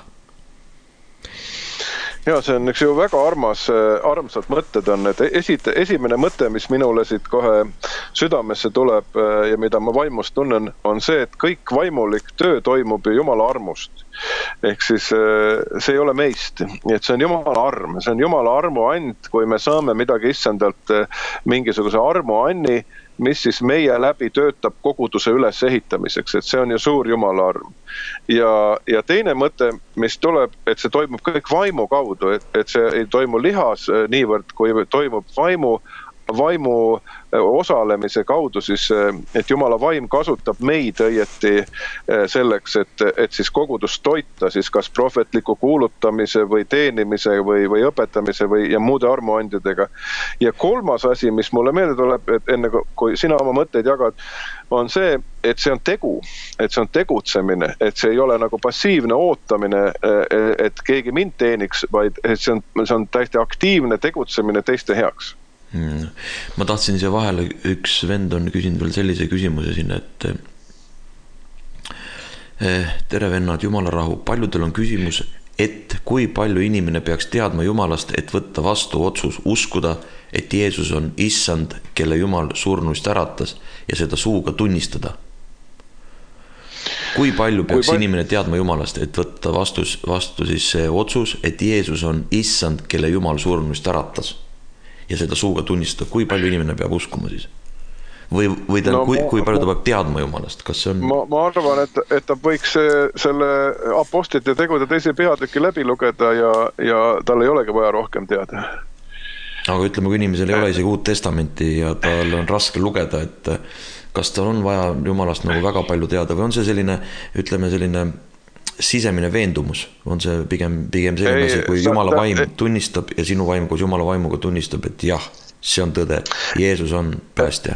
Speaker 2: Ja see on üks ju väga armsad mõtted on, et esimene mõte, mis minule siit kohe südamesse tuleb ja mida ma vaimust tunnen, on see, et kõik vaimulik töö toimub Jumala armust. Ehk siis see ei ole meist, et see on Jumala arm, see on Jumala armu and, kui me saame midagi issandalt mingisuguse armu anni, mis siis meie läbi töötab koguduse üles ehitamiseks, et see on ju suur Jumala arm. Ja teine mõte, mis tuleb, et see toimub kõik vaimu kaudu, et see ei toimu lihas niivõrd, kui toimub vaimu osalemise kaudu, siis, et Jumala vaim kasutab meid õieti selleks, et siis kogudust toita, siis kas prohvetliku kuulutamise või teenimise või õpetamise ja muude armuandjadega. Ja kolmas asi, mis mulle meelde tuleb, et enne kui sina oma mõtteid jagad, on see, et see on tegu, et see on tegutsemine, et see ei ole nagu passiivne ootamine, et keegi mind teeniks, vaid et see on täiesti aktiivne tegutsemine teiste heaks.
Speaker 1: Ma tahtsin siia vahele, üks vend on küsinud veel sellise küsimuse sinna, et tere vennad, Jumala rahu, paljudel on küsimus, et kui palju inimene peaks teadma Jumalast, et võtta vastu otsus uskuda, et Jeesus on issand, kelle Jumal surnuist äratas ja seda suuga tunnistada. Kui palju peaks inimene teadma Jumalast, et võtta vastu siis see otsus, et Jeesus on issand, kelle Jumal surnuist äratas ja seda suuga tunnistada, kui palju inimene peab uskuma siis? Või kui palju ta peab teadma Jumalast? Kas see on...
Speaker 2: ma arvan, et ta võiks selle apostlite tegude teise peatüki läbi lugeda ja tal ei olegi vaja rohkem teada.
Speaker 1: Aga ütleme, kui inimesel ei ole isegi Uut Testamenti ja tal on raske lugeda, kas tal on vaja Jumalast nagu väga palju teada või on see selline, ütleme selline sisemine veendumus, on see pigem selline asi, kui Jumala vaim tunnistab ja sinu vaim koos Jumala vaimuga tunnistab, et jah, see on tõde, Jeesus on päästja.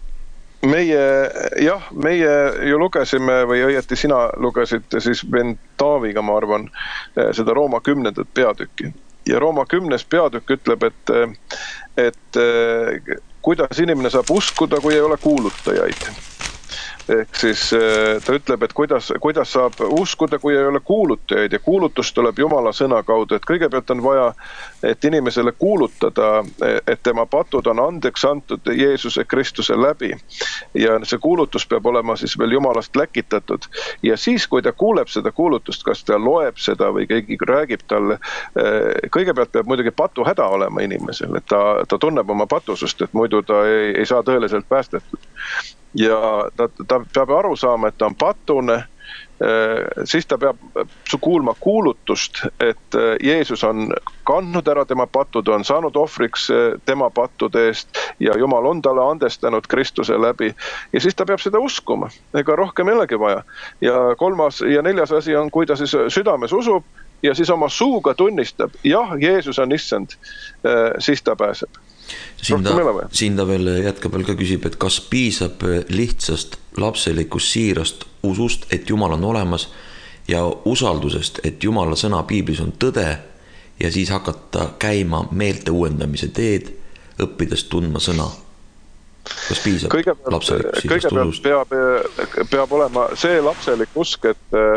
Speaker 2: Meie ju lugesime või õieti sina lugesid siis vend Taaviga, ma arvan, seda Rooma 10. peatükki. Ja Rooma 10. peatükk ütleb, et kuidas inimene saab uskuda, kui ei ole kuulutajaid. Ehk siis ta ütleb, et kuidas saab uskuda, kui ei ole kuulutajaid ja kuulutus tuleb Jumala sõna kaudu, et kõigepealt on vaja, et inimesele kuulutada, et tema patud on andeks antud Jeesuse Kristuse läbi ja see kuulutus peab olema siis veel Jumalast läkitatud ja siis, kui ta kuuleb seda kuulutust, kas ta loeb seda või keegi räägib talle, kõigepealt peab muidugi patu häda olema inimesel, et ta tunneb oma patusust, et muidu ta ei saa tõeliselt päästetud. Ja ta peab aru saama, et ta on patune, siis ta peab kuulma kuulutust, et Jeesus on kandnud ära tema patud, on saanud ohvriks tema pattude eest ja Jumal on talle andestanud Kristuse läbi ja siis ta peab seda uskuma, ega rohkem jällegi vaja. Ja 3. ja 4. asi on, kui ta siis südames usub ja siis oma suuga tunnistab, jah, Jeesus on issand, siis ta pääseb.
Speaker 1: Siin ta veel jätkab veel ka küsib, et kas piisab lihtsast lapselikust siirast usust, et Jumal on olemas ja usaldusest, et Jumala sõna piiblis on tõde ja siis hakata käima meelte uuendamise teed, õppides tundma sõna. Kas piisab lapselikust siirast usust?
Speaker 2: Kõigepealt peab olema see lapselik usk,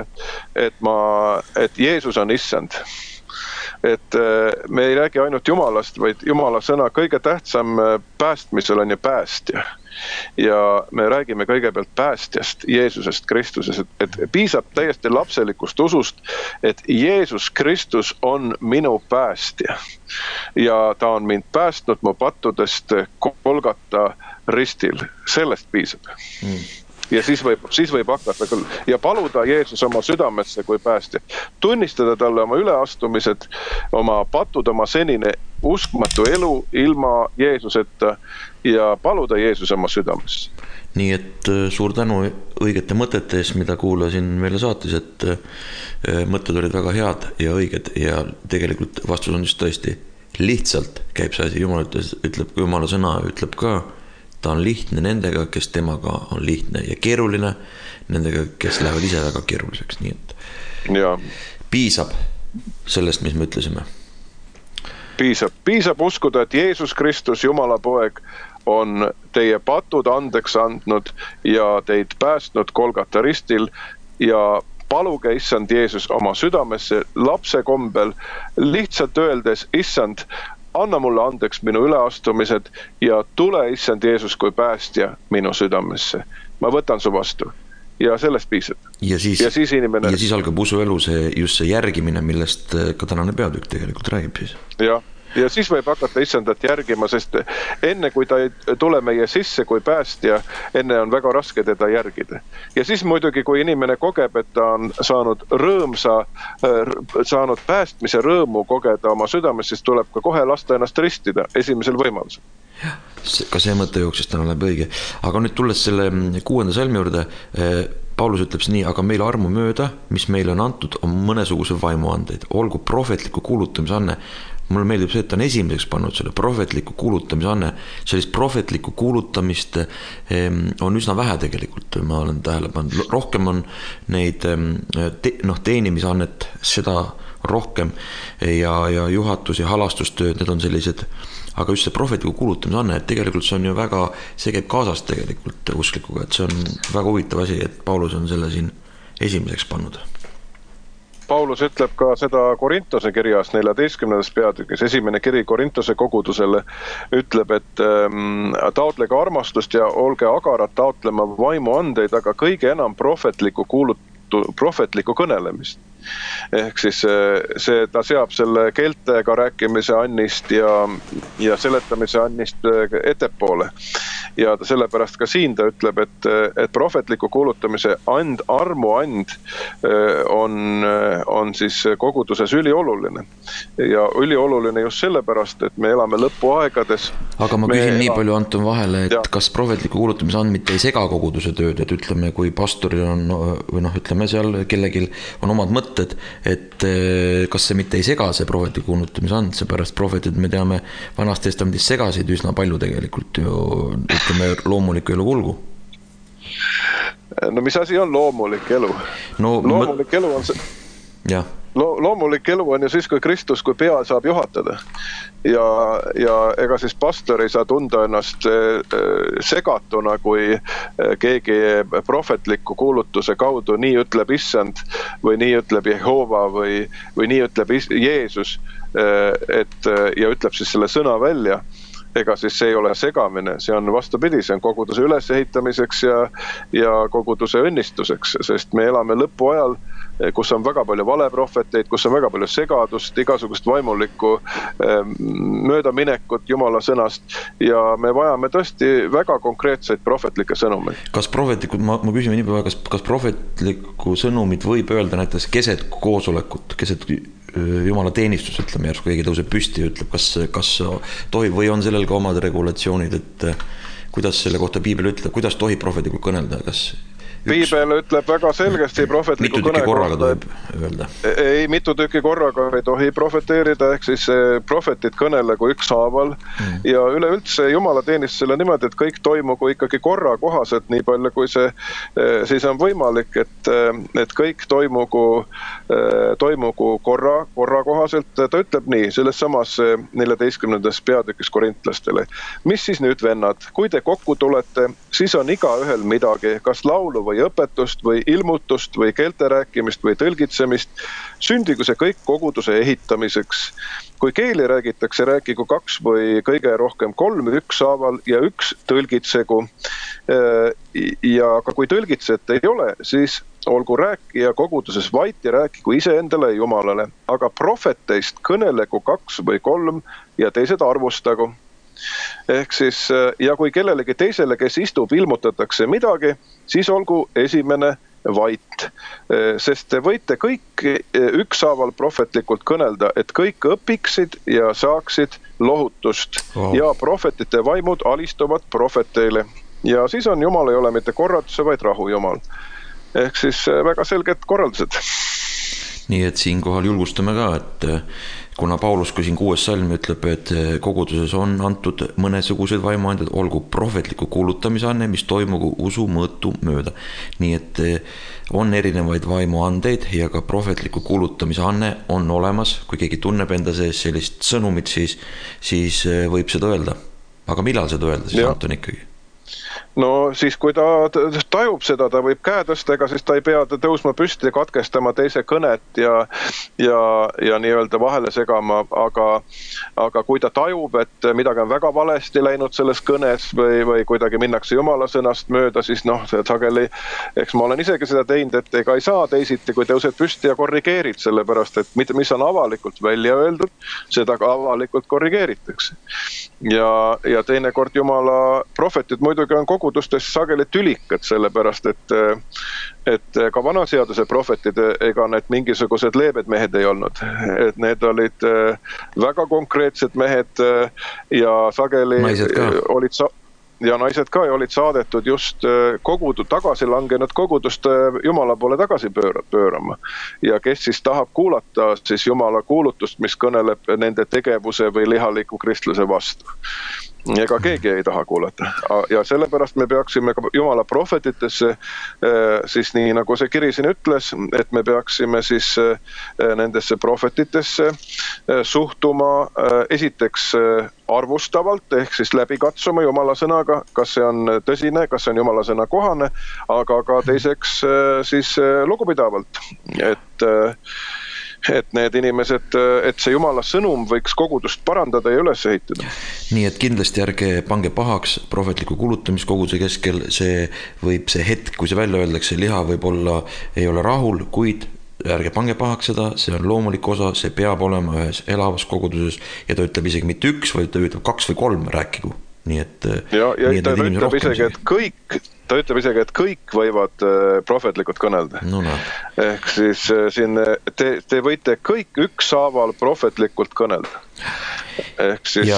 Speaker 2: et Jeesus on issand. Et me ei räägi ainult Jumalast, vaid Jumala sõna kõige tähtsam päästmisel on ju päästja. Ja me räägime kõigepealt päästjast, Jeesusest Kristusest, et piisab täiesti lapselikust usust, et Jeesus Kristus on minu päästja. Ja ta on mind päästnud mu pattudest Golgata ristil, sellest piisab. Ja siis võib hakata küll ja paluda Jeesus oma südamesse kui päästja. Tunnistada talle oma üleastumised, oma patud, oma senine uskmatu elu ilma Jeesuseta ja paluda Jeesus oma südamesse.
Speaker 1: Nii et suur tänu õigete mõtete eest, mida kuulasin meile saatis, et mõtted olid väga head ja õiged ja tegelikult vastus on just tõesti lihtsalt käib see asi. Jumala sõna ütleb ka, ta on lihtne nendega, kes temaga on lihtne ja keeruline nendega, kes lähevad ise väga keeruliseks. Nii et piisab sellest, mis me ütlesime.
Speaker 2: Piisab uskuda, et Jeesus Kristus, Jumala poeg, on teie patud andeks andnud ja teid päästnud Golgata ristil ja paluge issand Jeesus oma südamesse lapse kombel, lihtsalt öeldes, issand, anna mulle andeks minu üleastumised ja tule issand Jeesus kui päästja minu südamesse. Ma võtan su vastu ja sellest piisab.
Speaker 1: Ja siis algab usuelu just see järgimine, millest ka tänane peatükk tegelikult räägib siis.
Speaker 2: Ja siis võib hakata issandat järgima, sest enne kui ta ei tule meie sisse kui päästja, enne on väga raske teda järgida. Ja siis muidugi, kui inimene kogeb, et ta on saanud päästmise rõõmu kogeda oma südames, siis tuleb ka kohe lasta ennast ristida esimesel võimalusel.
Speaker 1: Ka see mõte jooksis täna läbi õige. Aga nüüd tulles selle 6. salmi juurde, Paulus ütleb nii, aga meil armu mööda, mis meile on antud, on mõnesuguse vaimuandeid. Olgu prohvetliku kuulutamise anne. Mulle meeldib see, et ta on esimeseks pannud selle prohvetliku kuulutamise anne. Sellist prohvetlikku kuulutamist on üsna vähe tegelikult, ma olen tähele pannud. Rohkem on neid teenimisannet, seda rohkem ja juhatus ja halastustööd, need on sellised, aga just see prohvetliku kuulutamise anne, et tegelikult see on ju väga, see käib kaasas tegelikult usklikuga, et see on väga huvitav asi, et Paulus on selle siin esimeseks pannud.
Speaker 2: Paulus ütleb ka seda Korintose kirjas 14. peatükis, esimene kiri Korintose kogudusele ütleb, et taotlege armastust ja olge agarad taotlema vaimuandeid, aga kõige enam prohvetlikku kõnelemist. Ehk siis ta seab selle keeltega rääkimise annist ja seletamise annist ettepoole. ja sellepärast ka siin ta ütleb, et prohvetliku kuulutamise armuand on siis koguduses ülioluline. Ja ülioluline just sellepärast, et me elame lõpuaegades.
Speaker 1: Aga ma küsin nii palju, Anton, vahele, et kas prohvetliku kuulutamise andmid ei sega koguduse tööd, et ütleme, kui pastoril on, või ütleme seal kellegil on omad mõtted, et kas see mitte ei sega see prohvetliku kuulutamise and, seepärast prohvetid me teame Vanas Testamendis segasid üsna palju tegelikult ju, ütleme, loomuliku elu kulgu.
Speaker 2: No mis asi on loomulik elu? Loomulik elu on see...
Speaker 1: Jah.
Speaker 2: Loomulik elu on ju siis, kui Kristus kui pea saab juhatada. Ja ega siis pastor ei saa tunda ennast segatuna, kui keegi prohvetliku kuulutuse kaudu nii ütleb Issand või nii ütleb Jehova või nii ütleb Jeesus, ja ütleb siis selle sõna välja. Ega siis see ei ole segamine, see on vastupidi, see on koguduse ülesehitamiseks ja koguduse õnnistuseks, sest me elame lõpuajal, kus on väga palju valeprohveteid, kus on väga palju segadust, igasugust vaimulikku möödaminekut Jumala sõnast ja me vajame tõesti väga konkreetseid prohvetlikke sõnumeid.
Speaker 1: Kas prohvetlikud, ma küsime nii palju, kas prohvetliku sõnumid võib öelda näiteks keset koosolekut, keset Jumala teenistus, ütleme, järsku keegi tõuseb püsti ja ütleb, kas tohib või on sellel ka omad regulatsioonid, et kuidas selle kohta Piibel ütleb, kuidas tohib prohvetlikult kõnelda, kas
Speaker 2: Piibel ütleb väga selgesti prohvetliku
Speaker 1: kõne korraga tohib öelda?
Speaker 2: Ei, mitu tükki korraga ei tohi prohveteerida, ehk siis prohvetid kõnelegu ükshaaval ja üleüldse Jumala teenistusele niimoodi, et kõik toimugu ikkagi korra kohaselt, nii palju kui see siis on võimalik, et kõik toimugu korra kohaselt. Ta ütleb nii, selles samas 14. peatükis korintlastele. Mis siis nüüd, vennad, kui te kokku tulete, siis on igaühel midagi, kas laulu või õpetust või ilmutust või keelte rääkimist või tõlgitsemist, sündigu see kõik koguduse ehitamiseks. Kui keeli räägitakse, rääkigu 2 või kõige rohkem 3 ükshaaval ja 1 tõlgitsegu. Ja aga kui tõlgitset ei ole, siis olgu rääkija koguduses vait ja rääkigu iseendale ja Jumalale. Aga prohveteist kõnelegu 2 või 3 ja teised arvustagu. Ehk siis, ja kui kellelegi teisele, kes istub, ilmutatakse midagi, siis olgu esimene vait. Sest te võite kõik ükshaaval prohvetlikult kõnelda, et kõik õpiksid ja saaksid lohutust. Ja prohvetite vaimud alistuvad prohveteile. Ja siis on Jumal ei ole mitte korralduse, vaid rahu Jumal. Ehk siis väga selged korraldused.
Speaker 1: Nii et siinkohal julgustame ka, et kuna Paulus kui siin 6. salm ütleb, et koguduses on antud mõnesugused vaimuanded, olgu prohvetliku kuulutamise anne, mis toimugu usu mõõtu mööda. Nii et on erinevaid vaimuandeid ja ka prohvetliku kuulutamise anne on olemas. Kui keegi tunneb enda sees sellist sõnumit, siis võib seda öelda. Aga millal seda öelda siis, Anton, ikkagi?
Speaker 2: No siis, kui ta tajub seda, ta võib käe tõsta, ega siis ta ei pea tõusma püsti ja katkestama teise kõnet ja nii-öelda vahele segama, aga kui ta tajub, et midagi on väga valesti läinud selles kõnes või kuidagi minnakse Jumala sõnast mööda, siis sageli, eks ma olen isegi seda teinud, et ega ei saa teisiti, kui tõused püsti ja korrigeerid, sellepärast, et mis on avalikult välja öeldud, seda ka avalikult korrigeeritakse. Ja teinekord Jumala prohvetid muidugi on kogudustes sageli tülikad, sellepärast, et ka vanaseaduse prohvetid, ega need mingisugused leebed mehed ei olnud. Et need olid väga konkreetsed mehed ja sageli naised ka olid saadetud just tagasi langenud kogudust Jumala poole tagasi pöörama. Ja kes siis tahab kuulata siis Jumala kuulutust, mis kõneleb nende tegevuse või lihaliku kristluse vastu. Ega keegi ei taha kuulata. Ja sellepärast me peaksime ka Jumala prohvetitesse, siis nii nagu see kiri siin ütles, et me peaksime siis nendesse prohvetitesse suhtuma esiteks arvustavalt, ehk siis läbi katsuma Jumala sõnaga, kas see on tõsine, kas see on Jumala sõna kohane, aga ka teiseks siis lugupidavalt, et need inimesed, et see Jumala sõnum võiks kogudust parandada ja üles ehitada.
Speaker 1: Nii et kindlasti ärge pange pahaks prohvetliku kuulutamiskoguduse keskel, see hetk, kui see välja öeldakse, liha võib-olla ei ole rahul, kuid ärge pange pahaks seda, see on loomulik osa, see peab olema ühes elavas koguduses ja ta ütleb isegi mitte 1, vaid ta ütleb 2 või 3 rääkigu. nii et
Speaker 2: ta ütleb isegi, et kõik võivad prohvetlikult kõnelda.
Speaker 1: No.
Speaker 2: Ehk siis siin te võite kõik ükshaaval prohvetlikult kõnelda. Ehk siis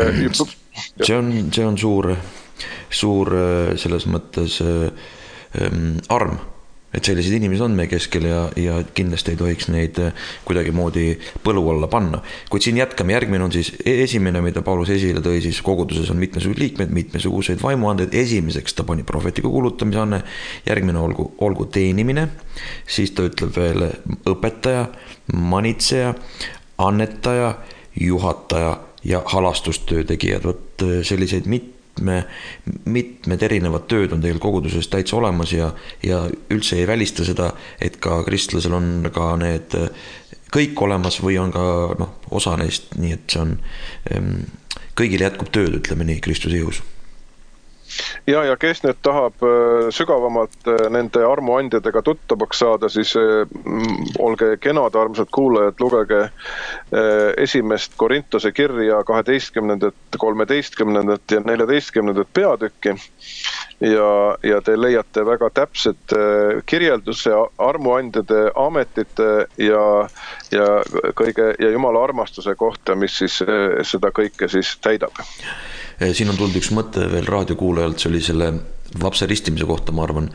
Speaker 1: see on suur selles mõttes arm, et sellised inimesed on meie keskel ja kindlasti ei tohiks neid kuidagi moodi põlu alla panna. Kuid siin jätkame, järgmine on siis esimene, mida Paulus esile tõi, siis koguduses on mitmesuguseid liikmed, mitmesuguseid vaimuandeid. Esimeseks ta pani prohvetiga kuulutamise anne, järgmine olgu teenimine, siis ta ütleb veel õpetaja, manitseja, annetaja, juhataja ja halastustöö tegijad. Võt selliseid mitmed erinevad tööd on teil koguduses täitsa olemas ja üldse ei välista seda, et ka kristlasel on ka need kõik olemas või on ka osa neist, nii et see on kõigil jätkub tööd, ütleme nii, Kristuse ihus.
Speaker 2: Ja kes nüüd tahab sügavamalt nende armuandjadega tuttavaks saada, siis olge kenad, armsad kuulajad, lugege esimest Korintuse kirja 12., 13. ja 14. peatükki ja te leiate väga täpset kirjelduse armuandjade, ametite ja Jumala armastuse kohta, mis siis seda kõike siis täidab.
Speaker 1: Siin on tulnud üks mõte veel raadiokuulajalt, see oli selle lapse ristimise kohta, ma arvan,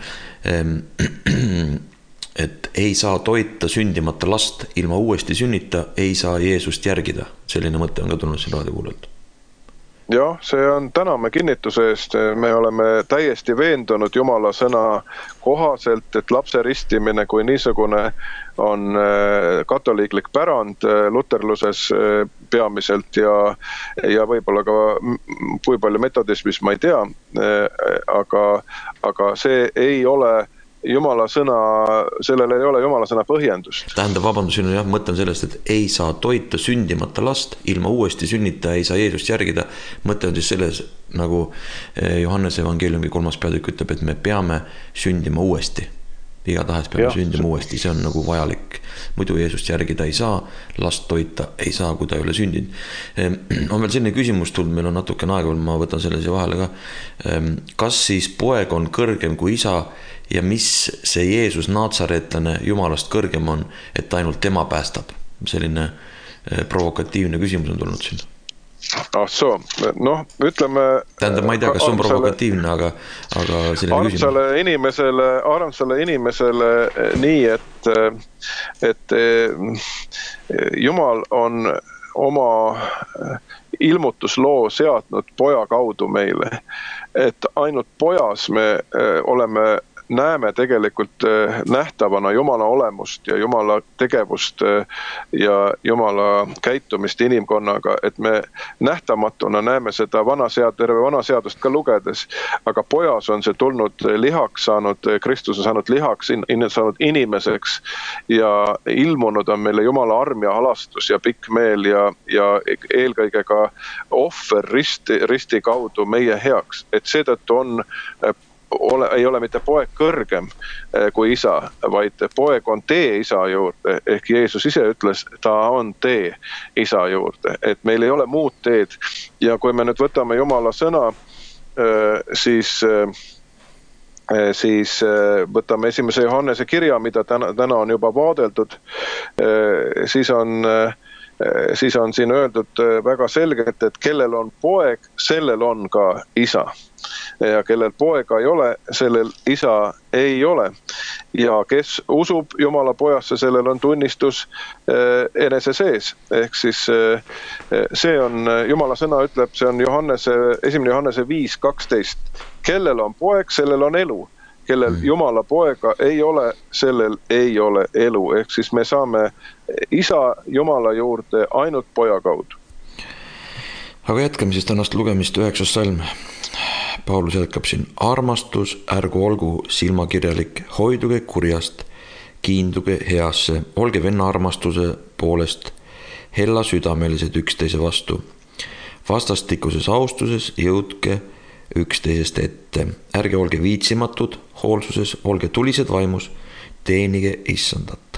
Speaker 1: et ei saa toita sündimata last ilma uuesti sünnita, ei saa Jeesust järgida. Selline mõte on ka tulnud siin raadiokuulajalt.
Speaker 2: Jah, see on täname kinnituse eest. Me oleme täiesti veendunud Jumala sõna kohaselt, et lapse ristimine kui niisugune on katoliiklik pärand luterluses peamiselt ja võib-olla ka kui palju metodismis, ma ei tea, aga see ei ole Jumala sõna, sellel ei ole Jumala sõna põhjendust.
Speaker 1: Tähendab, vabandus, siin on mõte on sellest, et ei saa toita sündimata last, ilma uuesti sünnita ei saa Jeesust järgida. Mõte on siis selles, nagu Johannese evangeeliumi 3. peatükk ütleb, et me peame sündima uuesti. Igatahes peame sündima uuesti, see on nagu vajalik. Muidu Jeesust järgida ei saa, last toita ei saa, kui ta ei ole sündinud. On veel selline küsimus tulnud, meil on natuke aega, ma võtan selle siia vahele ka. Kas siis poeg on kõrgem kui isa ja mis see Jeesus Naatsaretlane Jumalast kõrgem on, et ainult tema päästab? Selline provokatiivne küsimus on tulnud siin.
Speaker 2: Ütleme...
Speaker 1: Tähendab, ma ei tea, kas on provokatiivne, aga selline küsimus.
Speaker 2: Armsale inimesele nii, et Jumal on oma ilmutusloo seadnud poja kaudu meile, et ainult pojas me näeme tegelikult nähtavana Jumala olemust ja Jumala tegevust ja Jumala käitumist inimkonnaga, et me nähtamatuna näeme seda terve vana seadust ka lugedes, aga pojas on see tulnud lihaks saanud, Kristus on saanud lihaks, saanud inimeseks ja ilmunud on meile Jumala arm ja halastus ja pikk meel ja eelkõige ka ohver risti kaudu meie heaks, et seetõttu ei ole mitte poeg kõrgem kui isa, vaid poeg on tee isa juurde, ehk Jeesus ise ütles, ta on tee isa juurde, et meil ei ole muud teed. Ja kui me nüüd võtame Jumala sõna, siis võtame 1. Johannese kirja, mida täna on juba vaadeldud, siis on siin öeldud väga selgelt, et kellel on poeg, sellel on ka isa. Ja kellel poega ei ole, sellel isa ei ole. Ja kes usub Jumala pojasse, sellel on tunnistus enese sees. Ehk siis see on, Jumala sõna ütleb, see on 1. Johannese 5:12. Kellel on poeg, sellel on elu. Kellel Jumala poega ei ole, sellel ei ole elu. Ehk siis me saame isa Jumala juurde ainult poja kaudu.
Speaker 1: Aga jätkame siis tänast lugemist 9. salm. Paulus jätkab siin: armastus ärgu olgu silmakirjalik, hoiduge kurjast, kiinduge heasse, olge venna armastuse poolest hella südamelised üksteise vastu. Vastastikuses austuses jõudke üksteisest ette. Ärge olge viitsimatud hoolsuses, olge tulised vaimus, teenige issandat.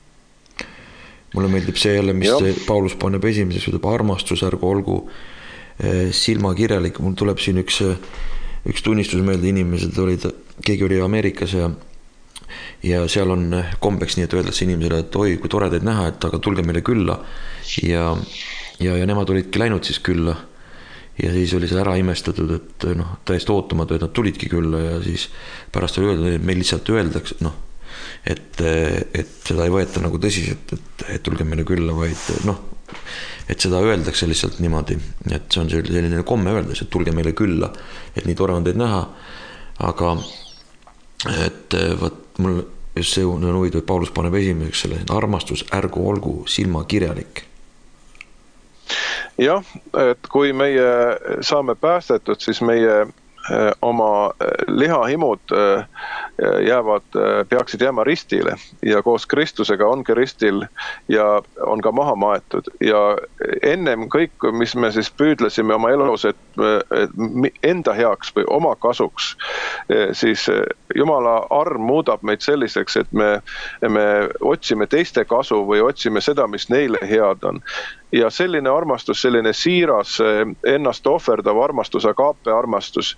Speaker 1: Mulle meeldib see jälle, mis Paulus paneb esimeseks, ütleb armastus ärgu olgu silmakirjalik, mul tuleb siin üks tunnistus meelde, inimesed keegi oli Ameerikas ja seal on kombeks nii, et öeldakse inimesele, et oi, kui tore teid näha, et aga tulge meile külla ja nemad olidki läinud siis külla ja siis oli see ära imestatud, et täiesti ootamatu, et nad tulidki külla ja siis pärast oli öeldud, et meil lihtsalt öeldakse, et seda ei võeta nagu tõsiselt, et tulge meile külla, vaid et seda öeldakse lihtsalt niimoodi, et see on selline komme öeldes, et tulge meile külla, et nii tore on teid näha, aga et võt, mul just see on huvitav, et Paulus paneb esimeseks selle armastus, ärgu olgu silmakirjalik.
Speaker 2: Jah, et kui meie saame päästetud, siis meie oma lihahimud peaksid jääma ristile ja koos Kristusega ongi ristil ja on ka maha maetud ja ennem kõik, mis me siis püüdlesime oma elus, et enda heaks või oma kasuks, siis Jumala arm muudab meid selliseks, et me otsime teiste kasu või otsime seda, mis neile head on. Ja selline armastus, selline siiras, ennast ohverdav armastus, agape armastus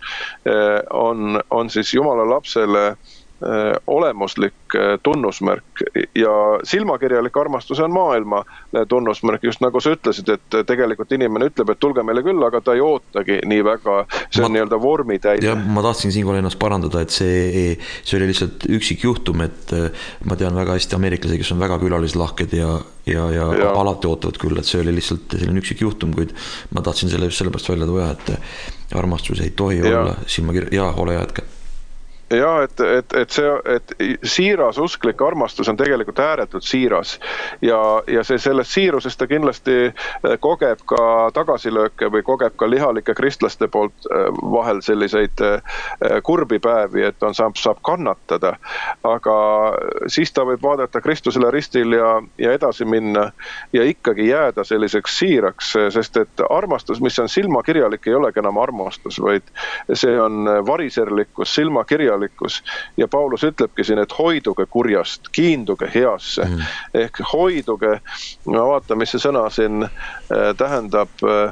Speaker 2: on siis Jumala lapsele olemuslik tunnusmärk ja silmakirjalik armastus on maailma tunnusmärk, just nagu sa ütlesid, et tegelikult inimene ütleb, et tulge meile külla, aga ta ei ootagi nii väga, see on nii-öelda vormitäide.
Speaker 1: Ja ma tahtsin siinkohal ennast parandada, et see oli lihtsalt üksik juhtum, et ma tean väga hästi ameeriklasi, kes on väga külalislahked ja alati ootavad küll, et see oli lihtsalt selline üksik juhtum, kuid ma tahtsin sellepärast välja tuua, et armastus ei tohi olla silmakirja, ole jätke.
Speaker 2: Ja, et siiras usklik armastus on tegelikult ääretult siiras ja sellest siirusest ta kindlasti kogeb ka tagasilööke või kogeb ka lihalike kristlaste poolt vahel selliseid kurbi päevi, et saab kannatada, aga siis ta võib vaadata Kristusele ristil ja edasi minna ja ikkagi jääda selliseks siiraks, sest et armastus, mis on silmakirjalik, ei olegi enam armastus, vaid see on variserlikkus, silmakirjalik. Ja Paulus ütlebki siin, et hoiduge kurjast, kiinduge heasse. Ehk hoiduge, ma vaatan, mis see sõna siin tähendab,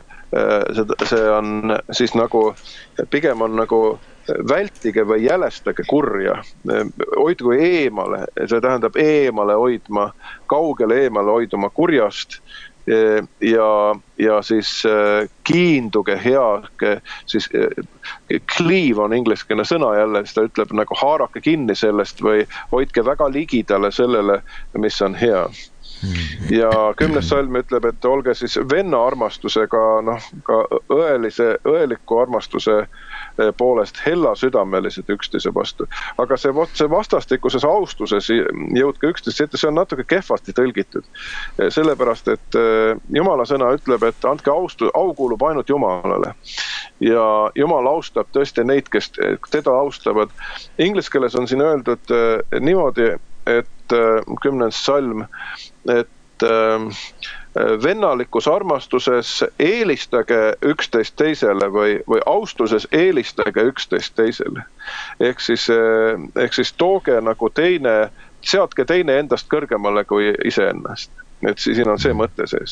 Speaker 2: see on siis nagu, pigem on nagu vältige või jälestage kurja, hoidgu eemale, see tähendab eemale hoidma, kaugele eemale hoiduma kurjast, ja siis kiinduge heake, siis cleave on ingliskeelne sõna jälle, siis ta ütleb nagu haarake kinni sellest või hoidke väga ligidale sellele, mis on hea. Ja 10. salm ütleb, et olge siis venna armastusega, ka õeliku armastuse poolest hella südamelised üksteise vastu. Aga see vastastikuses austuses jõudke üksteise ette, see on natuke kehvasti tõlgitud. Sellepärast, et Jumala sõna ütleb, et andke au kuulub ainult Jumalale. Ja Jumal austab tõesti neid, kes teda austavad. Inglise keeles on siin öeldud niimoodi, et 10. salm, et vennalikus armastuses eelistage üksteist teisele või austuses eelistage üksteist teisele. Ehk siis tooge nagu seadke teine endast kõrgemale kui iseennast. Et siin on see mõte sees.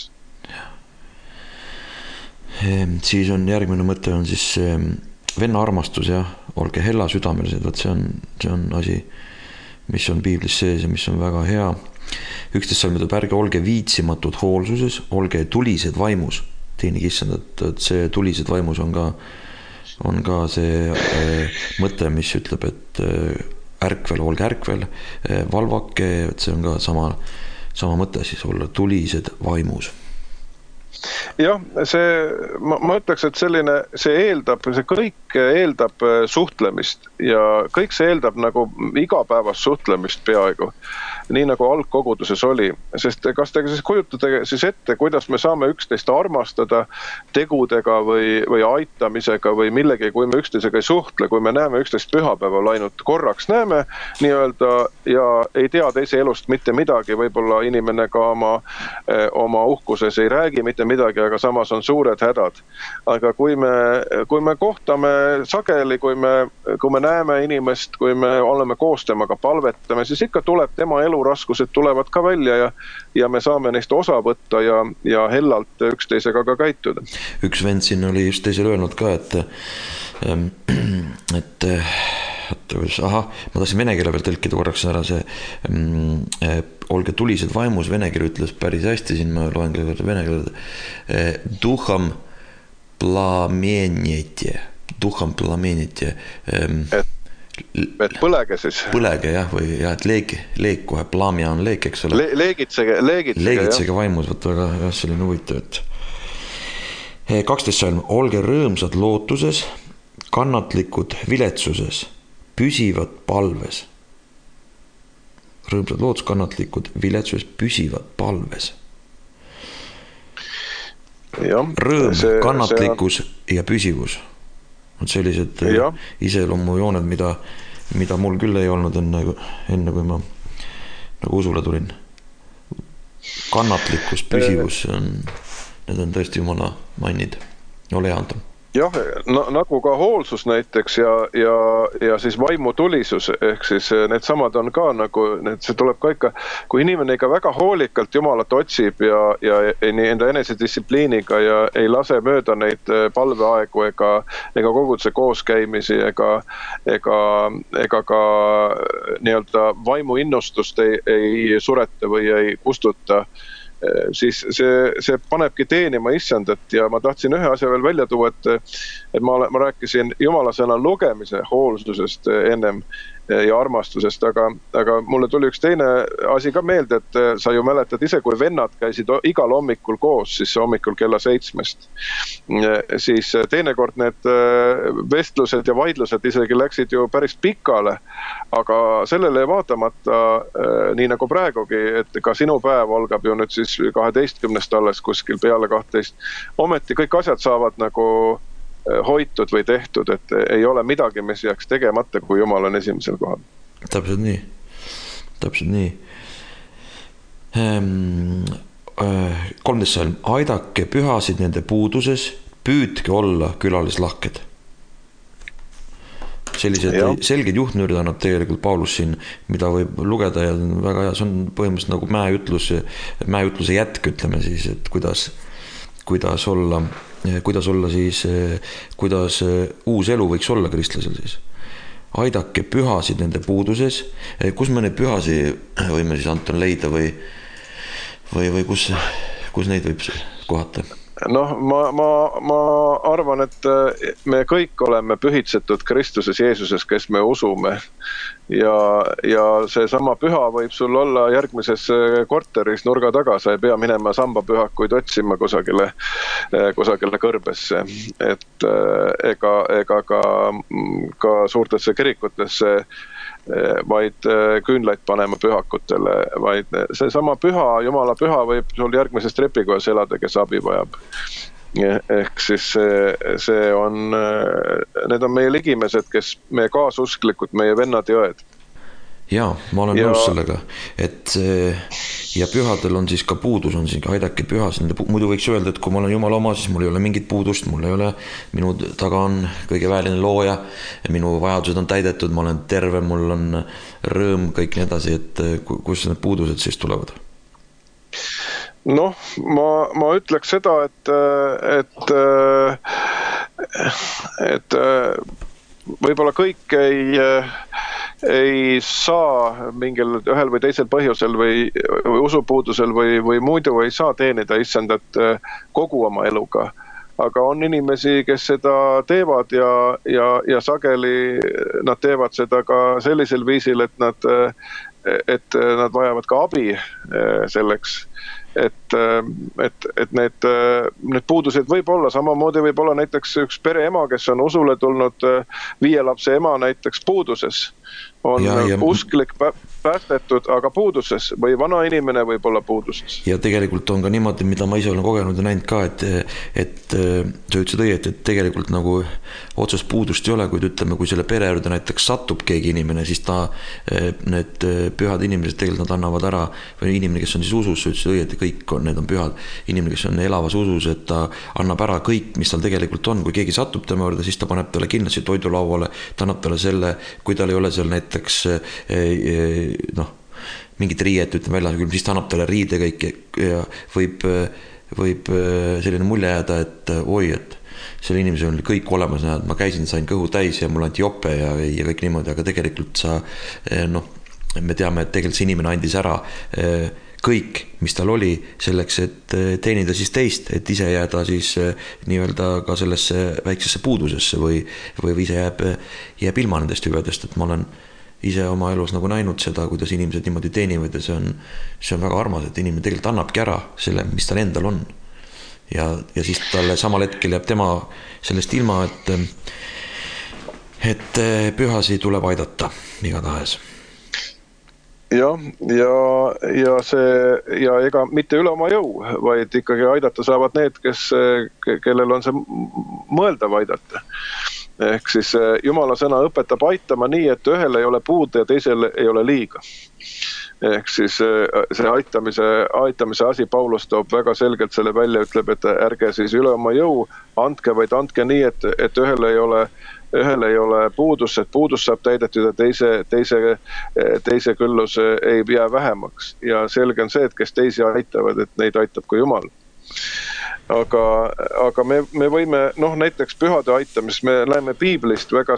Speaker 1: Siis on järgmine mõte on siis venna armastus, olge hella südamelised, see on asi, mis on piiblis sees ja mis on väga hea. 11. salm ütleb, ärge olge viitsimatud hoolsuses, olge tulised vaimus, teenige issandat, et see tulised vaimus on ka see mõte, mis ütleb, et olge ärkvel, valvake, et see on ka sama mõte siis olla tulised vaimus.
Speaker 2: Jah, ma ütleks, et see kõik eeldab suhtlemist ja kõik see eeldab nagu igapäevast suhtlemist peaaegu, nii nagu algkoguduses oli, sest kas te siis kujutate siis ette, kuidas me saame üksteist armastada tegudega või aitamisega või millegi, kui me üksteisega ei suhtle, kui me näeme üksteist pühapäeval ainult korraks näeme nii-öelda ja ei tea teise elust mitte midagi, võib-olla inimene ka oma uhkuses ei räägi mitte midagi, aga samas on suured hädad. Aga kui me kohtame sageli, kui me näeme inimest, kui me oleme koos temaga palvetame, siis ikka tuleb tema eluraskused tulevad ka välja ja me saame neist osa võtta ja hellalt üksteisega ka käituda.
Speaker 1: Üks vend siin oli just teisele öelnud ka, ma tahtsin vene keele peal tõlkida korraks ära see olge tulised vaimus, vene keele ütles päris hästi, siin ma loen ka vene keele duham plamenetje
Speaker 2: et põlege siis.
Speaker 1: Põlege jah, või jah, et leek kohe, plamia on leek, eks ole. Leegitsege vaimus, võtta väga selline huvitav, et 12 salm, olge rõõmsad lootuses, kannatlikud viletsuses, püsivad palves. Rõõmsad lootus, kannatlikud viletsuses, püsivad palves. Rõõm, kannatlikkus ja püsivus on sellised iseloomujooned, mida mul küll ei olnud enne kui ma nagu usule tulin. Kannatlikkus, püsivus, need on tõesti jumala mainid. Ole hea, Anton.
Speaker 2: Jah, nagu ka hoolsus näiteks ja siis vaimutulisus, ehk siis need samad on ka nagu, see tuleb ka ikka, kui inimene ikka väga hoolikalt Jumalat otsib ja enda enesedistsipliiniga ja ei lase mööda neid palveaegu ega koguduse kooskäimisi ega ka nii-öelda vaimu innustust ei sureta või ei kustuta, siis see panebki teenima issandat ja ma tahtsin ühe asja veel välja tuua, et ma rääkisin Jumala sõna lugemise hoolsusest ennem ja armastusest, aga mulle tuli üks teine asi ka meelde, et sa ju mäletad ise, kui vennad käisid igal hommikul koos, siis hommikul kella 7, siis teinekord need vestlused ja vaidlused isegi läksid ju päris pikale, aga sellele vaatamata, nii nagu praegugi, et ka sinu päev algab ju nüüd siis 12. alles kuskil peale 12, ometi kõik asjad saavad nagu hoitud või tehtud, et ei ole midagi, mis jääks tegemata, kui Jumal on esimesel kohal.
Speaker 1: Täpselt nii. 13 salm. Aidake pühasid nende puuduses, püüdke olla külalislahked. Sellised selged juhtnöörid annab tegelikult Paulus siin, mida võib lugeda ja väga hea, see on põhimõtteliselt nagu mäeütluse jätk, ütleme siis, et kuidas olla siis, kuidas uus elu võiks olla kristlasel siis. Aidake pühasid nende puuduses. Kus me neid pühasi võime siis, Anton, leida või kus neid võib kohata?
Speaker 2: Noh, ma arvan, et me kõik oleme pühitsetud Kristuses Jeesuses, kes me usume. Ja see sama püha võib sul olla järgmises korteris nurga taga, sa ei pea minema sambapühakuid otsima kusagile kõrbesse. Et ega ka suurtesse kirikutesse vaid küünlaid panema pühakutele, vaid see sama püha, Jumala püha võib sul järgmises trepikojas elada, kes abi vajab. Ehk siis see on, need on meie ligimesed, kes meie kaasusklikud, meie vennad ja õed.
Speaker 1: Jaa, ma olen nõus sellega, et ja pühadel on siis ka puudus, on siin ka aidake pühas, muidu võiks öelda, et kui ma olen Jumala oma, siis mul ei ole mingit puudust, mul ei ole, minu taga on kõige väeline looja, minu vajadused on täidetud, ma olen terve, mul on rõõm, kõik nii edasi, et kus need puudused siis tulevad?
Speaker 2: Noh, ma ütleks seda, et võib-olla kõik ei saa mingil ühel või teisel põhjusel või usupuudusel või muidu ei saa teenida issandat kogu oma eluga. Aga on inimesi, kes seda teevad ja sageli nad teevad seda ka sellisel viisil, et nad vajavad ka abi selleks. Et need puudused võib olla, samamoodi võib olla näiteks üks pereema, kes on usule tulnud 5 lapse ema näiteks puuduses. On usklik päästetud, aga puuduses või vana inimene võib olla puuduses.
Speaker 1: Ja tegelikult on ka niimoodi, mida ma ise olen kogenud ja näinud ka, et sa ütlesid õieti, et tegelikult nagu otsest puudust ei ole, kuid ütleme, kui selle pere juurde näiteks satub keegi inimene, siis need pühad inimesed tegelikult nad annavad ära, või inimene, kes on siis usus, sa ütlesid õieti, kõik need on pühad, inimene, kes on elavas usus, et ta annab ära kõik, mis tal tegelikult on, kui keegi satub tema juurde, siis ta paneb talle kindlasti toidulauale, ta annab talle selle, kui tal ei ole seal näiteks mingit riiet, ütleme väljas, siis ta annab talle riide kõik ja võib selline mulje jääda, et oi, et selle inimesel oli kõik olemas, ma käisin, sain kõhu täis ja mul anti jope ja kõik niimoodi, aga tegelikult me teame, et tegelikult see inimene andis ära kõik, mis tal oli selleks, et teenida siis teist, et ise jääda siis nii-öelda ka sellesse väiksesse puudusesse või ise jääb ilma nendest hüvedest, et ma olen ise oma elus nagu näinud seda, kuidas inimesed niimoodi teenivad ja see on väga armas, et inimene tegelikult annabki ära selle, mis tal endal on. Ja siis talle samal hetkel jääb tema sellest ilma, et pühasi tuleb aidata igatahes.
Speaker 2: Ja ega mitte üle oma jõu, vaid ikkagi aidata saavad need, kellel on see mõeldav aidata. Ehk siis Jumala sõna õpetab aitama nii, et ühel ei ole puude ja teisel ei ole liiga. Ehk siis see aitamise asi Paulus toob väga selgelt selle välja, ütleb, et ärge siis üle oma jõu andke, vaid andke nii, et ühel ei ole puudus, et puudus saab täidetud ja teise küllus ei jää vähemaks. Ja selge on see, et kes teisi aitavad, et neid aitab ka Jumal. Aga me võime, näiteks pühade aitamist, me näeme piiblist väga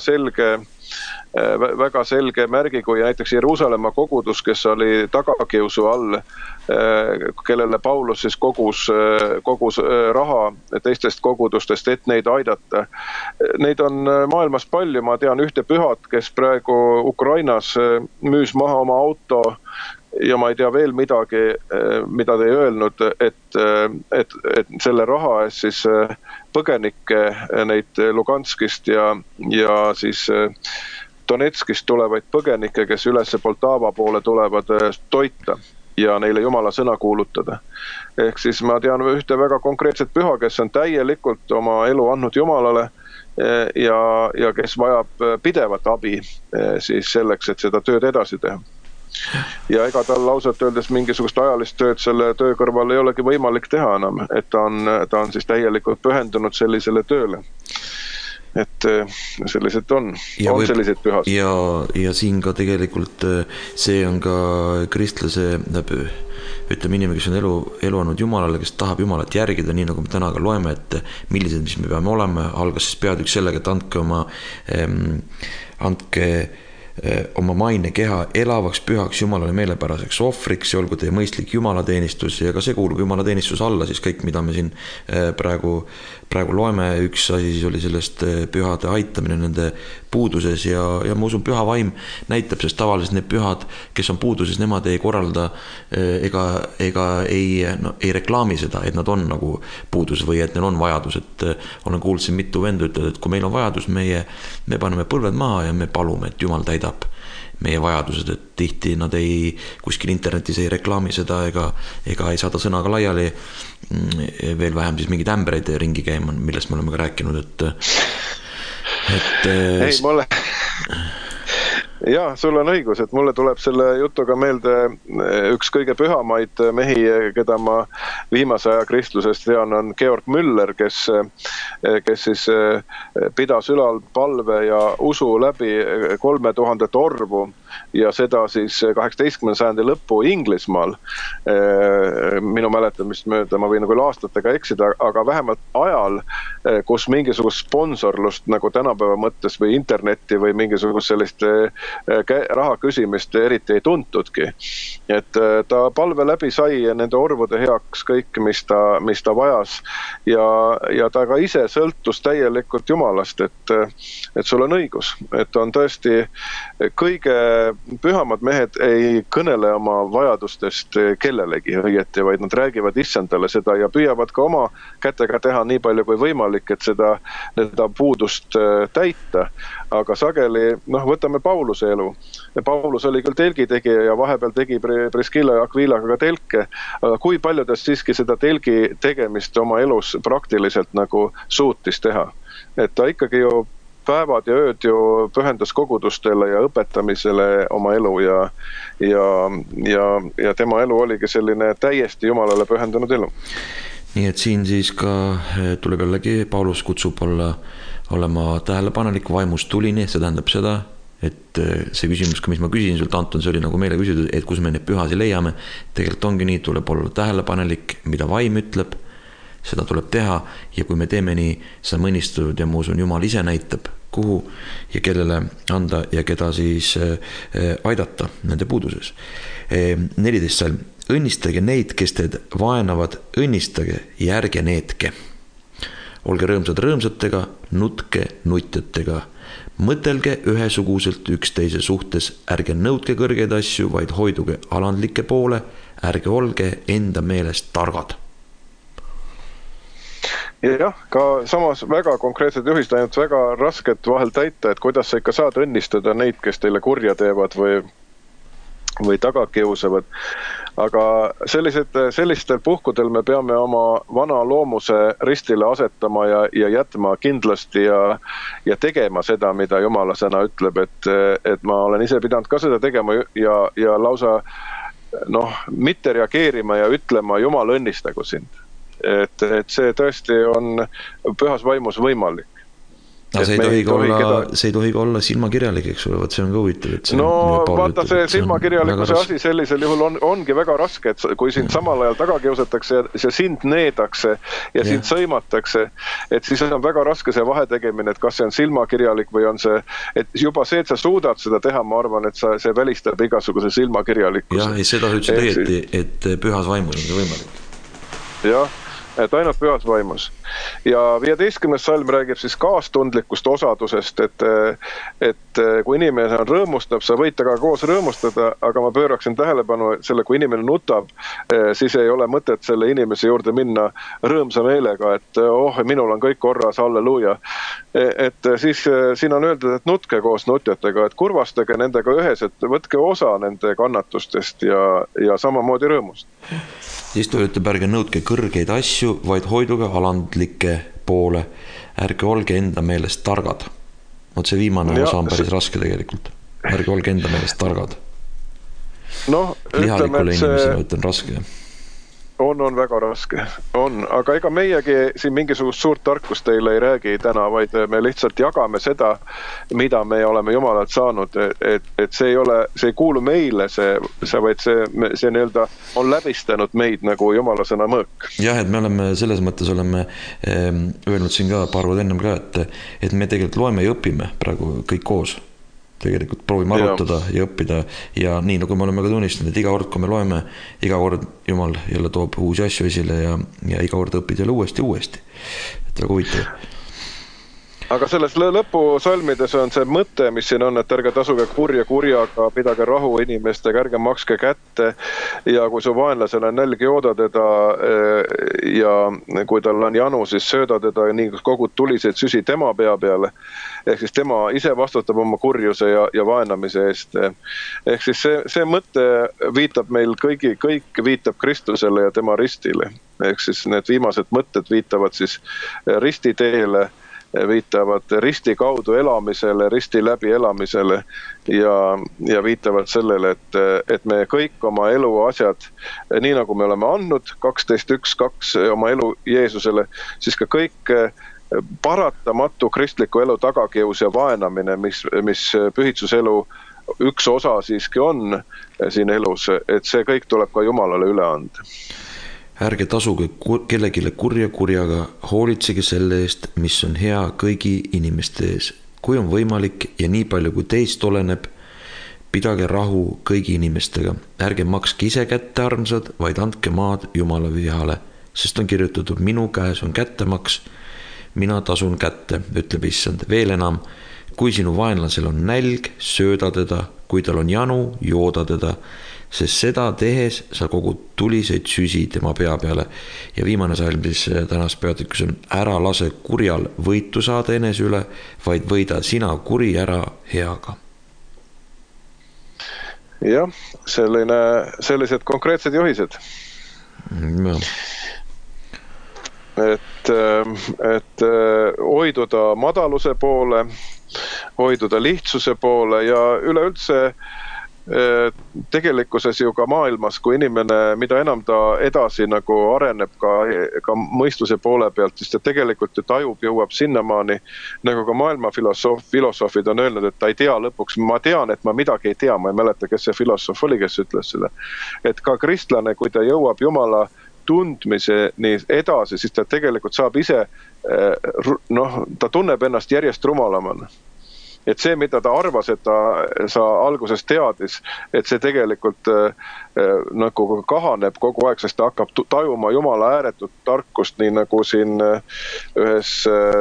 Speaker 2: selge märgi, kui näiteks Jeruusalemma kogudus, kes oli tagakiusu all, kellele Paulus siis kogus raha teistest kogudustest, et neid aidata. Neid on maailmas palju, ma tean ühte pühat, kes praegu Ukrainas müüs maha oma auto ja ma ei tea veel midagi, mida te ei öelnud, et selle raha eest siis põgenikke neid Luganskist ja siis Donetskist tulevaid põgenikke, kes üles Poltava poole tulevad toita ja neile Jumala sõna kuulutada. Ehk siis ma tean ühte väga konkreetset püha, kes on täielikult oma elu andnud Jumalale ja kes vajab pidevat abi siis selleks, et seda tööd edasi teha. Ja ega tal lausalt öeldes mingisugust ajalist tööd selle töö kõrval ei olegi võimalik teha enam, et ta on siis täielikult pühendunud sellisele tööle. Et sellised on sellised pühad.
Speaker 1: Ja siin ka tegelikult see on ka kristlase, ütleme inimene, kes on elu andnud Jumalale, kes tahab Jumalat järgida, nii nagu me täna ka loeme, et millised, mis me peame olema, algas siis peatükk sellega, et andke oma maine keha elavaks pühaks Jumalale meelepäraseks ohvriks ja olgu teie mõistlik jumalateenistus ja ka see kuulub jumalateenistus alla, siis kõik, mida me siin praegu loeme, üks asi siis oli sellest pühade aitamine nende puuduses ja ma usun, püha vaim näitab, sest tavaliselt need pühad, kes on puuduses, nemad ei korralda ega ei reklaami seda, et nad on nagu puudus või et neil on vajadus, et olen kuulnud siin mitu vendu ütleda, et kui meil on vajadus, me paneme põlved maha ja me palume, et Jumal täidab meie vajadused, et tihti nad kuskil internetis ei reklaami seda ega ei saada sõnaga laiali, veel vähem siis mingid ämbreid ringi käima, millest me oleme ka rääkinud,
Speaker 2: ei, mulle Jaa, sul on õigus, et mulle tuleb selle jutuga meelde üks kõige pühamaid mehi, keda ma viimase aja kristlusest tean, on Georg Müller, kes siis pidas ülal palve ja usu läbi 3000 orvu ja seda siis 18. sajandi lõppu Inglismaal. Minu mäletamist mööda, ma võin küll aastatega eksida, aga vähemalt ajal, kus mingisugust sponsorlust nagu tänapäeva mõttes või internetti või mingisugust sellist raha küsimist eriti ei tuntudki. Et ta palve läbi sai nende orvude heaks kõik, mis ta vajas ja ta ka ise sõltus täielikult Jumalast, et sul on õigus, et on tõesti kõige pühamad mehed ei kõnele oma vajadustest kellelegi õieti, vaid nad räägivad issandale seda ja püüavad ka oma kätega teha nii palju kui võimalik, et seda puudust täita. Aga sageli, võtame Pauluse elu. Paulus oli küll telgitegija ja vahepeal tegi Priscilla ja Aquilaga ka telke, aga kui palju ta siiski seda telgi tegemist oma elus praktiliselt nagu suutis teha. Et ta ikkagi ju päevad ja ööd ju pühendas kogudustele ja õpetamisele oma elu ja tema elu oligi selline täiesti Jumalale pühendunud elu.
Speaker 1: Nii et siin siis ka tuleb jällegi, Paulus kutsub olema tähelepanelik vaimust tulini, see tähendab seda, et see küsimus, mis ma küsisin sult, Anton, see oli nagu meile küsitud, et kus me neid pühasi leiame, tegelikult ongi nii, tuleb olla tähelepanelik, mida vaim ütleb, seda tuleb teha ja kui me teeme nii, sa mõnistatud ja ma usun, Jumal ise näitab, kuhu ja kellele anda ja keda siis aidata nende puuduses. 14 salm. Õnnistage neid, kes teid vaenavad, õnnistage ja ärge neetke. Olge rõõmsad rõõmsatega, nutke nutjatega. Mõtelge ühesuguselt üksteise suhtes, ärge nõudke kõrgeid asju, vaid hoiduge alandlike poole, ärge olge enda meelest targad.
Speaker 2: Jah, ka samas väga konkreetsed juhist, ainult väga rasket vahel täita, et kuidas sa ikka saad õnnistada neid, kes teile kurja teevad või taga kiusavad. Aga sellistel puhkudel me peame oma vana loomuse ristile asetama ja jätma kindlasti ja tegema seda, mida Jumala sõna ütleb, et ma olen ise pidanud ka seda tegema ja lausa mitte reageerima ja ütlema Jumal õnnistagu sind. Et see tõesti on pühas vaimus võimalik.
Speaker 1: No, see ei tohi olla silmakirjalik, eks ole, see on ka huvitav.
Speaker 2: Vaata see silmakirjalikkuse asi sellisel juhul ongi väga raske, et kui sind samal ajal taga kiusatakse ja sind needakse ja sind sõimatakse, et siis on väga raske see vahetegemine, et kas see on silmakirjalik või on see, et juba see, et sa suudad seda teha, ma arvan, et see välistab igasuguse silmakirjalikkuse.
Speaker 1: Jah, seda ütlesid õieti, et pühas vaimus on see võimalik.
Speaker 2: Jah, et ainult pühas vaimus. Ja 15. salm räägib siis kaastundlikust osadusest, et kui inimene rõõmustab, sa võid taga koos rõõmustada, aga ma pööraksin tähelepanu selle, kui inimene nutab, siis ei ole mõtet selle inimese juurde minna rõõmsa meelega, et minul on kõik korras, halleluuja. Et siis siin on öeldud, et nutke koos nutjatega, et kurvastage nendega ühes, et võtke osa nende kannatustest ja samamoodi rõõmust.
Speaker 1: Siis ta ütleb, ärge nõudke kõrgeid asju, vaid hoiduge alandlike poole. Ärge olge enda meelest targad. See viimane osa on päris raske tegelikult. Ärge olge enda meelest targad. Lihalikule inimesele on raske.
Speaker 2: On väga raske. Aga ega meiegi siin mingisugust suurt tarkust teile ei räägi täna, vaid me lihtsalt jagame seda, mida me oleme Jumalalt saanud, et see ei kuulu meile, vaid see nii-öelda on läbistanud meid nagu Jumala sõna mõõk.
Speaker 1: Jah, et me oleme selles mõttes öelnud siin ka paar päeva ennem ka, et me tegelikult loeme ja õpime praegu kõik koos. Tegelikult proovime arutada ja õppida ja nii nagu me oleme ka tunnistanud, et iga kord, kui me loeme, iga kord Jumal jälle toob uusi asju esile ja iga kord õpid jälle uuesti. Et väga huvitav.
Speaker 2: Aga selles lõpusalmides on see mõte, mis siin on, et ärge tasuge kurja kurjaga, pidage rahu inimestega, ärge makske kätte ja kui su vaenlasele on nälg, jooda teda ja kui tal on janu, siis sööda teda nii kogud tuliseid süsi tema pea peale. Ehk siis tema ise vastutab oma kurjuse ja vaenamise eest. Ehk siis see mõte viitab meil kõik viitab Kristusele ja tema ristile. Ehk siis need viimased mõtted viitavad siis ristiteele, viitavad risti kaudu elamisele, risti läbi elamisele ja viitavad sellele, et me kõik oma elu asjad, nii nagu me oleme andnud 12.1.2 oma elu Jeesusele, siis ka kõik paratamatu kristliku elu tagakius ja vaenamine, mis pühitsuselu üks osa siiski on siin elus, et see kõik tuleb ka Jumalale üle anda.
Speaker 1: Ärge tasuge kellegile kurja kurjaga, hoolitsege selle eest, mis on hea kõigi inimeste ees. Kui on võimalik ja nii palju kui teist oleneb, pidage rahu kõigi inimestega. Ärge makske ise kätte armsad, vaid andke maad Jumala vihale, sest on kirjutatud, minu käes on kättemaks, mina tasun kätte, ütleb issand. Veel enam, kui sinu vaenlasel on nälg, sööda teda, kui tal on janu, jooda teda, sest seda tehes sa kogud tuliseid süsi tema pea peale. Ja viimane salm siis tänas peatükkus on: ära lase kurjal võitu saada enese üle, vaid võida sina kuri ära heaga.
Speaker 2: Jah, sellised konkreetsed juhised.
Speaker 1: Ja.
Speaker 2: Et hoiduda madaluse poole, hoiduda lihtsuse poole ja üleüldse tegelikkuses ju ka maailmas, kui inimene, mida enam ta edasi nagu areneb ka mõistuse poole pealt, siis ta tegelikult ju tajub, jõuab sinnamaani, nagu ka maailma filosoofid on öelnud, et ta ei tea lõpuks, ma tean, et ma midagi ei tea, ma ei mäleta, kes see filosoof oli, kes ütles seda. Et ka kristlane, kui ta jõuab Jumala tundmise nii edasi, siis ta tegelikult saab ise, ta tunneb ennast järjest rumalamana. Et see, mida ta arvas, et sa alguses teadis, et see tegelikult nagu kahaneb kogu aeg, sest ta hakkab tajuma Jumala ääretut tarkust, nii nagu siin ühes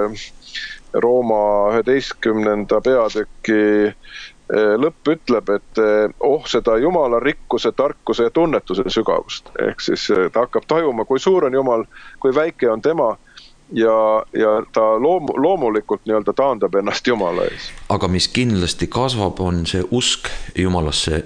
Speaker 2: Rooma 11. peatüki lõpp ütleb, et seda Jumala rikkuse, tarkuse ja tunnetuse sügavust. Ehk siis ta hakkab tajuma, kui suur on Jumal, kui väike on tema ja ta loomulikult nii-öelda taandab ennast Jumala ees.
Speaker 1: Aga mis kindlasti kasvab, on see usk Jumalasse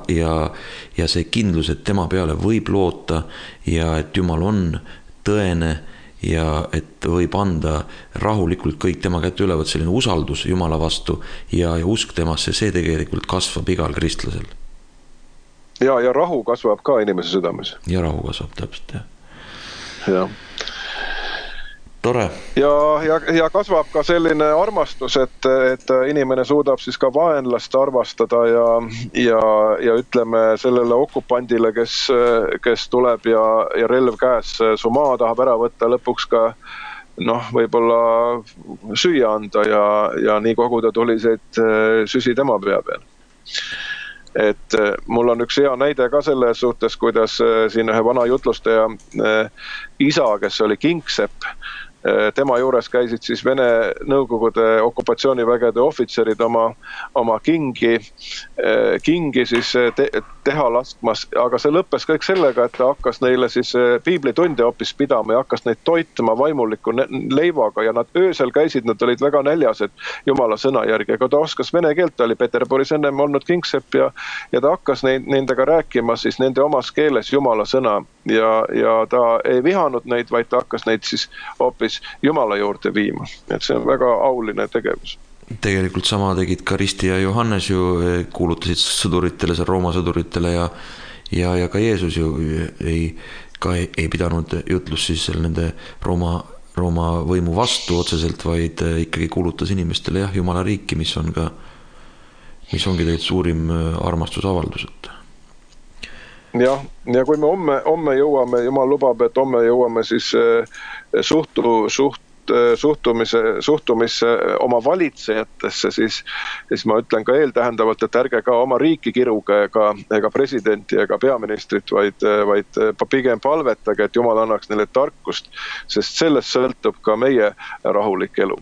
Speaker 1: ja see kindlus, et tema peale võib loota ja et Jumal on tõene ja et võib anda rahulikult kõik tema kätte üle, võt selline usaldus Jumala vastu ja usk temasse, see tegelikult kasvab igal kristlasel.
Speaker 2: Ja rahu kasvab ka inimese südames.
Speaker 1: Ja rahu kasvab täpselt,
Speaker 2: jah.
Speaker 1: Tore.
Speaker 2: Ja kasvab ka selline armastus, et inimene suudab siis ka vaenlast arvastada ja ütleme sellele okupandile, kes tuleb ja relv käes su maa tahab ära võtta, lõpuks ka võib-olla süüa anda ja nii koguda tuliseid süsi tema pea peal. Et mul on üks hea näide ka selles suhtes, kuidas siin ühe vana jutlustaja isa, kes oli Kingsepp, tema juures käisid siis Vene Nõukogude okupatsioonivägede ohvitserid oma kingi siis teha laskmas, aga see lõppes kõik sellega, et ta hakkas neile siis piiblitunde hoopis pidama ja hakkas neid toitma vaimuliku leivaga ja nad öösel käisid, nad olid väga näljased Jumala sõna järgi, aga ta oskas vene keelt, ta oli Peterburis ennem olnud Kingsepp ja ta hakkas nendega rääkima siis nende omas keeles Jumala sõna ja ta ei vihanud neid, vaid ta hakkas neid siis hoopis Jumala juurde viima. Et see on väga auline tegevus.
Speaker 1: Tegelikult sama tegid ka Risti ja Johannes ju, kuulutasid sõduritele, Rooma sõduritele ja ka Jeesus ju ei pidanud jutlust siis nende Rooma võimu vastu otseselt, vaid ikkagi kuulutas inimestele Jumala riiki, mis ongi tegelikult suurim armastusavaldus.
Speaker 2: Ja kui me homme jõuame, Jumal lubab, et homme jõuame siis suhtumisse oma valitsejatesse, siis ma ütlen ka eeltähendavalt, et ärge ka oma riiki kiruge ega presidenti ega peaministrit, vaid pigem palvetage, et Jumal annaks neile tarkust, sest sellest sõltub ka meie rahulik elu.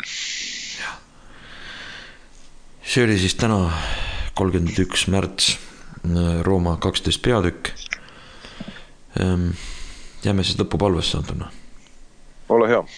Speaker 1: See oli siis täna 31. märts Rooma 12 peatükk. Jääme siis lõpupalvesse antuna.
Speaker 2: Ole hea.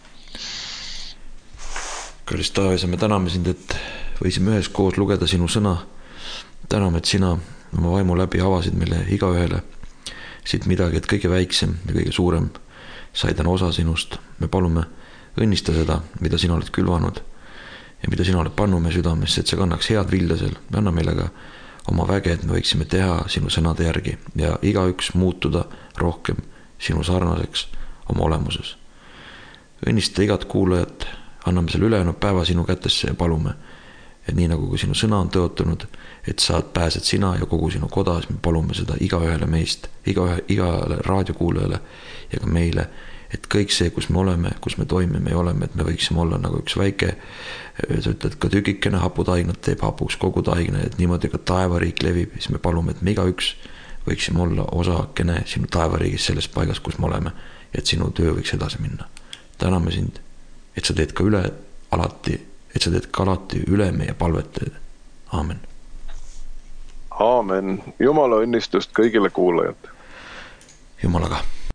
Speaker 1: Kallis Taevisa, me täname sind, et võisime ühes koos lugeda sinu sõna. Täname, et sina oma vaimu läbi avasid meile igaühele siit midagi, et kõige väiksem ja kõige suurem sai täna osa sinust. Me palume õnnista seda, mida sina oled külvanud ja mida sina oled pannud me südamesse, et see kannaks head vildasel. Anna meile ka oma väge, et me võiksime teha sinu sõnade järgi ja igaüks muutuda rohkem sinu sarnaseks oma olemuses. Õnnista igat kuulajat, anname selle ülejäänud päeva sinu kätesse ja palume, et nii nagu kui sinu sõna on tõotunud, et saad pääsed sina ja kogu sinu koda, siis me palume seda igaühele meist, igale raadiokuulajale ja ka meile, et kõik see, kus me oleme, kus me toimime ja oleme, et me võiksime olla nagu üks väike, sa ütled, ka tükikene haputaignat teeb hapuks kogu taigne, et niimoodi ka taevariik levib, siis me palume, et me igaüks võiksime olla osakene sinu taevariigis selles paigas, kus me oleme, et sinu töö võiks edasi minna. Täname sind, et sa teed ka üle alati et sa teed ka alati üle meie palveteed. Aamen.
Speaker 2: Aamen. Jumala õnnistust kõigile kuulajad.
Speaker 1: Jumalaga.